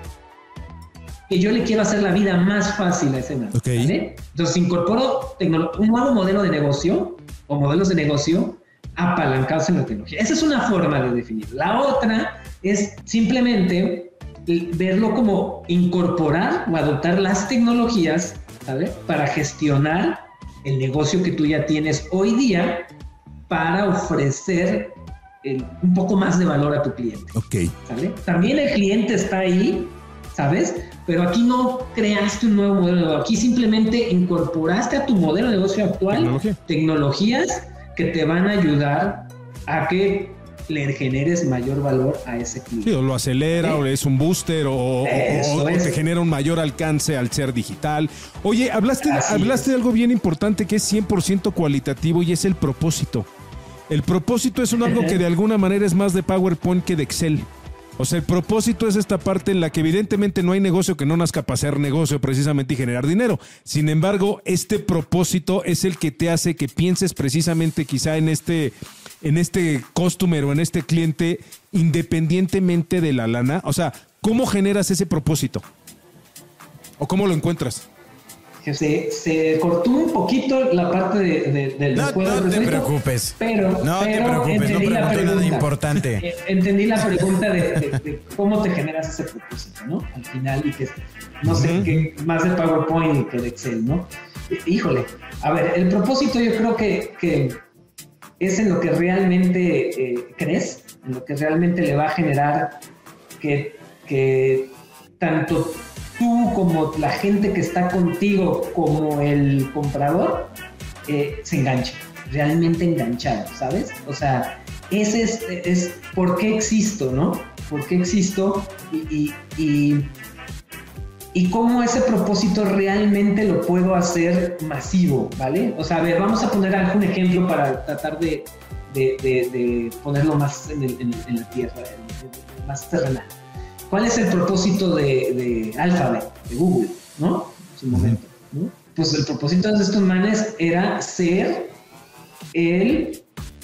que yo le quiero hacer la vida más fácil a ese man, okay. ¿Vale? Entonces incorporo tecno- un nuevo modelo de negocio o modelos de negocio apalancados en la tecnología. Esa es una forma de definir. La otra es simplemente verlo como incorporar o adoptar las tecnologías, ¿sabes? Para gestionar el negocio que tú ya tienes hoy día para ofrecer el, un poco más de valor a tu cliente. Ok. ¿Sale? También el cliente está ahí, ¿sabes? Pero aquí no creaste un nuevo modelo de negocio. Aquí simplemente incorporaste a tu modelo de negocio actual ¿Tecnología? tecnologías que te van a ayudar a que le generes mayor valor a ese cliente. Sí, o lo acelera, ¿sí? O es un booster, o, o, o te genera un mayor alcance al ser digital. Oye, hablaste, hablaste de algo bien importante que es cien por ciento cualitativo y es el propósito. El propósito es un algo que de alguna manera es más de PowerPoint que de Excel. O sea, el propósito es esta parte en la que evidentemente no hay negocio que no nazca para hacer negocio precisamente y generar dinero. Sin embargo, este propósito es el que te hace que pienses precisamente quizá en este, en este customer o en este cliente independientemente de la lana. O sea, ¿cómo generas ese propósito? ¿O cómo lo encuentras? Se, se cortó un poquito la parte de, de, del no, juego. No te preocupes. Pero, no pero te preocupes, no pregunté nada importante. Entendí la pregunta de, de, de cómo te generas ese propósito, ¿no? Al final, y que no uh-huh. sé qué, más de PowerPoint que de Excel, ¿no? Híjole, a ver, el propósito yo creo que, que es en lo que realmente eh, crees, en lo que realmente le va a generar que, que tanto tú como la gente que está contigo como el comprador eh, se enganche, realmente enganchado, ¿sabes? O sea, ese es, es por qué existo, ¿no? ¿Por qué existo? Y, y, y, y cómo ese propósito realmente lo puedo hacer masivo, ¿vale? O sea, a ver, vamos a poner algún ejemplo para tratar de, de, de, de ponerlo más en, el, en, en la tierra, más terrenal. ¿Cuál es el propósito de, de Alphabet, de Google, ¿no? En su momento, ¿no? Pues el propósito de estos manes era ser el,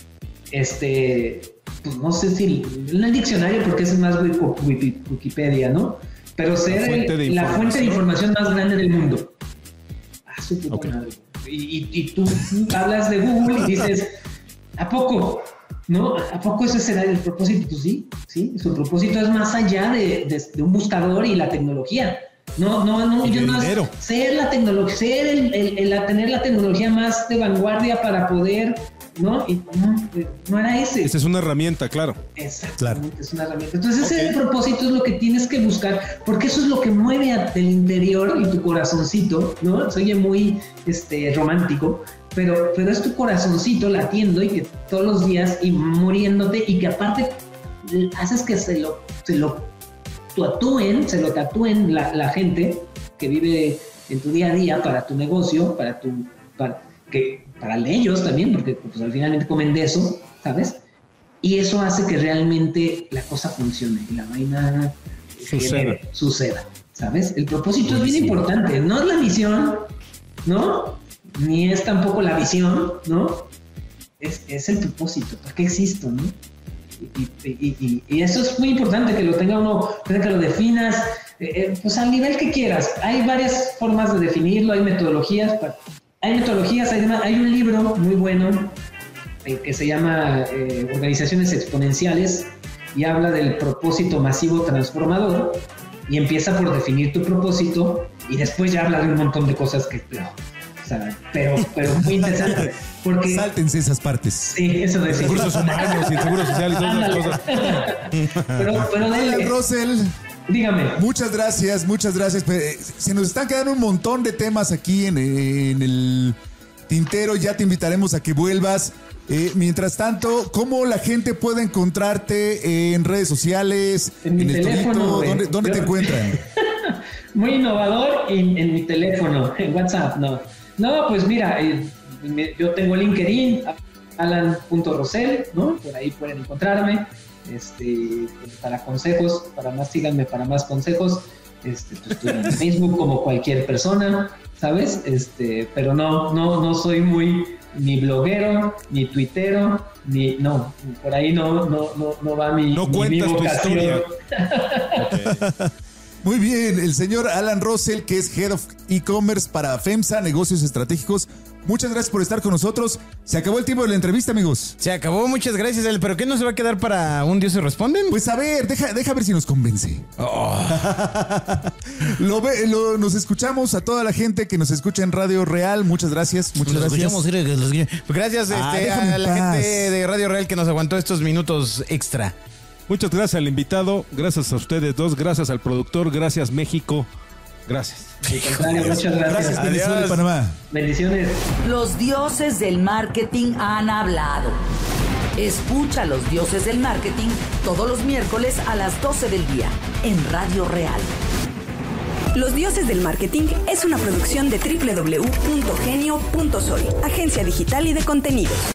este, pues no sé si, no el diccionario porque es más Wikipedia, ¿no? Pero ser la fuente de, el, la fuente de información más grande del mundo. Ah, su puta okay. madre. Y, y, y tú hablas de Google y dices, ¿a poco? ¿No? ¿A poco ese será el propósito? Pues sí, sí. Su propósito es más allá de, de, de un buscador y la tecnología. No, no, no. Yo no es ser la tecnología, ser el, el, el, el tener la tecnología más de vanguardia para poder, ¿no? Y no, no era ese. Esa es una herramienta, claro. Exactamente, claro. Es una herramienta. Entonces okay. ese propósito es lo que tienes que buscar, porque eso es lo que mueve del interior y tu corazoncito, ¿no? Se oye muy este, romántico. Pero, pero es tu corazoncito latiendo y que todos los días y muriéndote y que aparte haces que se lo, se lo tatúen, se lo tatúen la, la gente que vive en tu día a día para tu negocio, para tu, para, que, para ellos también, porque pues, al final comen de eso, ¿sabes? Y eso hace que realmente la cosa funcione y la vaina suceda, suceda, ¿sabes? El propósito es bien importante, no es la misión, ¿no? Ni es tampoco la visión, ¿no? Es, es el propósito, ¿para qué existo, no? Y, y, y, y eso es muy importante, que lo tenga uno, que lo definas, eh, pues al nivel que quieras. Hay varias formas de definirlo, hay metodologías, hay metodologías, hay, hay un libro muy bueno eh, que se llama eh, Organizaciones Exponenciales y habla del propósito masivo transformador y empieza por definir tu propósito y después ya habla de un montón de cosas que... Pero, pero muy interesante. Porque, sáltense esas partes. Sí, eso de recursos humanos y seguro social y todas esas cosas. Pero, pero dale. Alan Russell, dígame. Muchas gracias, muchas gracias. Se nos están quedando un montón de temas aquí en, en el tintero. Ya te invitaremos a que vuelvas. Eh, mientras tanto, ¿cómo la gente puede encontrarte en redes sociales? En mi el teléfono, torito? güey. ¿Dónde, dónde Yo- te encuentran? Muy innovador en, en mi teléfono, en WhatsApp, no. No, pues mira, eh, me- yo tengo LinkedIn, alan punto rosell, ¿no? Por ahí pueden encontrarme. Este, para consejos, para más, síganme para más consejos. Este, pues, estoy en Facebook como cualquier persona, ¿sabes? Este, pero no, no, no soy muy ni bloguero, ni tuitero, ni no, por ahí no, no, no, no va mi, No mi- mi cuentas tu vocación. historia. Muy bien, el señor Alan Rosell, que es Head of E-Commerce para FEMSA, Negocios Estratégicos. Muchas gracias por estar con nosotros. Se acabó el tiempo de la entrevista, amigos. Se acabó, muchas gracias, Ale. ¿Pero qué no se va a quedar para un Dios se responden? Pues a ver, deja, deja ver si nos convence. lo ve, lo- nos escuchamos a toda la gente que nos escucha en Radio Real. Muchas gracias, muchas Los gracias. escuchamos, mire, que los- Pues gracias Ah, este, déjame a en la paz. gente de Radio Real que nos aguantó estos minutos extra. Muchas gracias al invitado, gracias a ustedes dos, gracias al productor, gracias México, gracias. Al contrario, muchas gracias. Gracias, Venezuela y Panamá. Bendiciones. Los dioses del marketing han hablado. Escucha a los dioses del marketing todos los miércoles a las doce del día en Radio Real. Los Dioses del Marketing es una producción de doble u doble u doble u punto genio punto soy, agencia digital y de contenidos.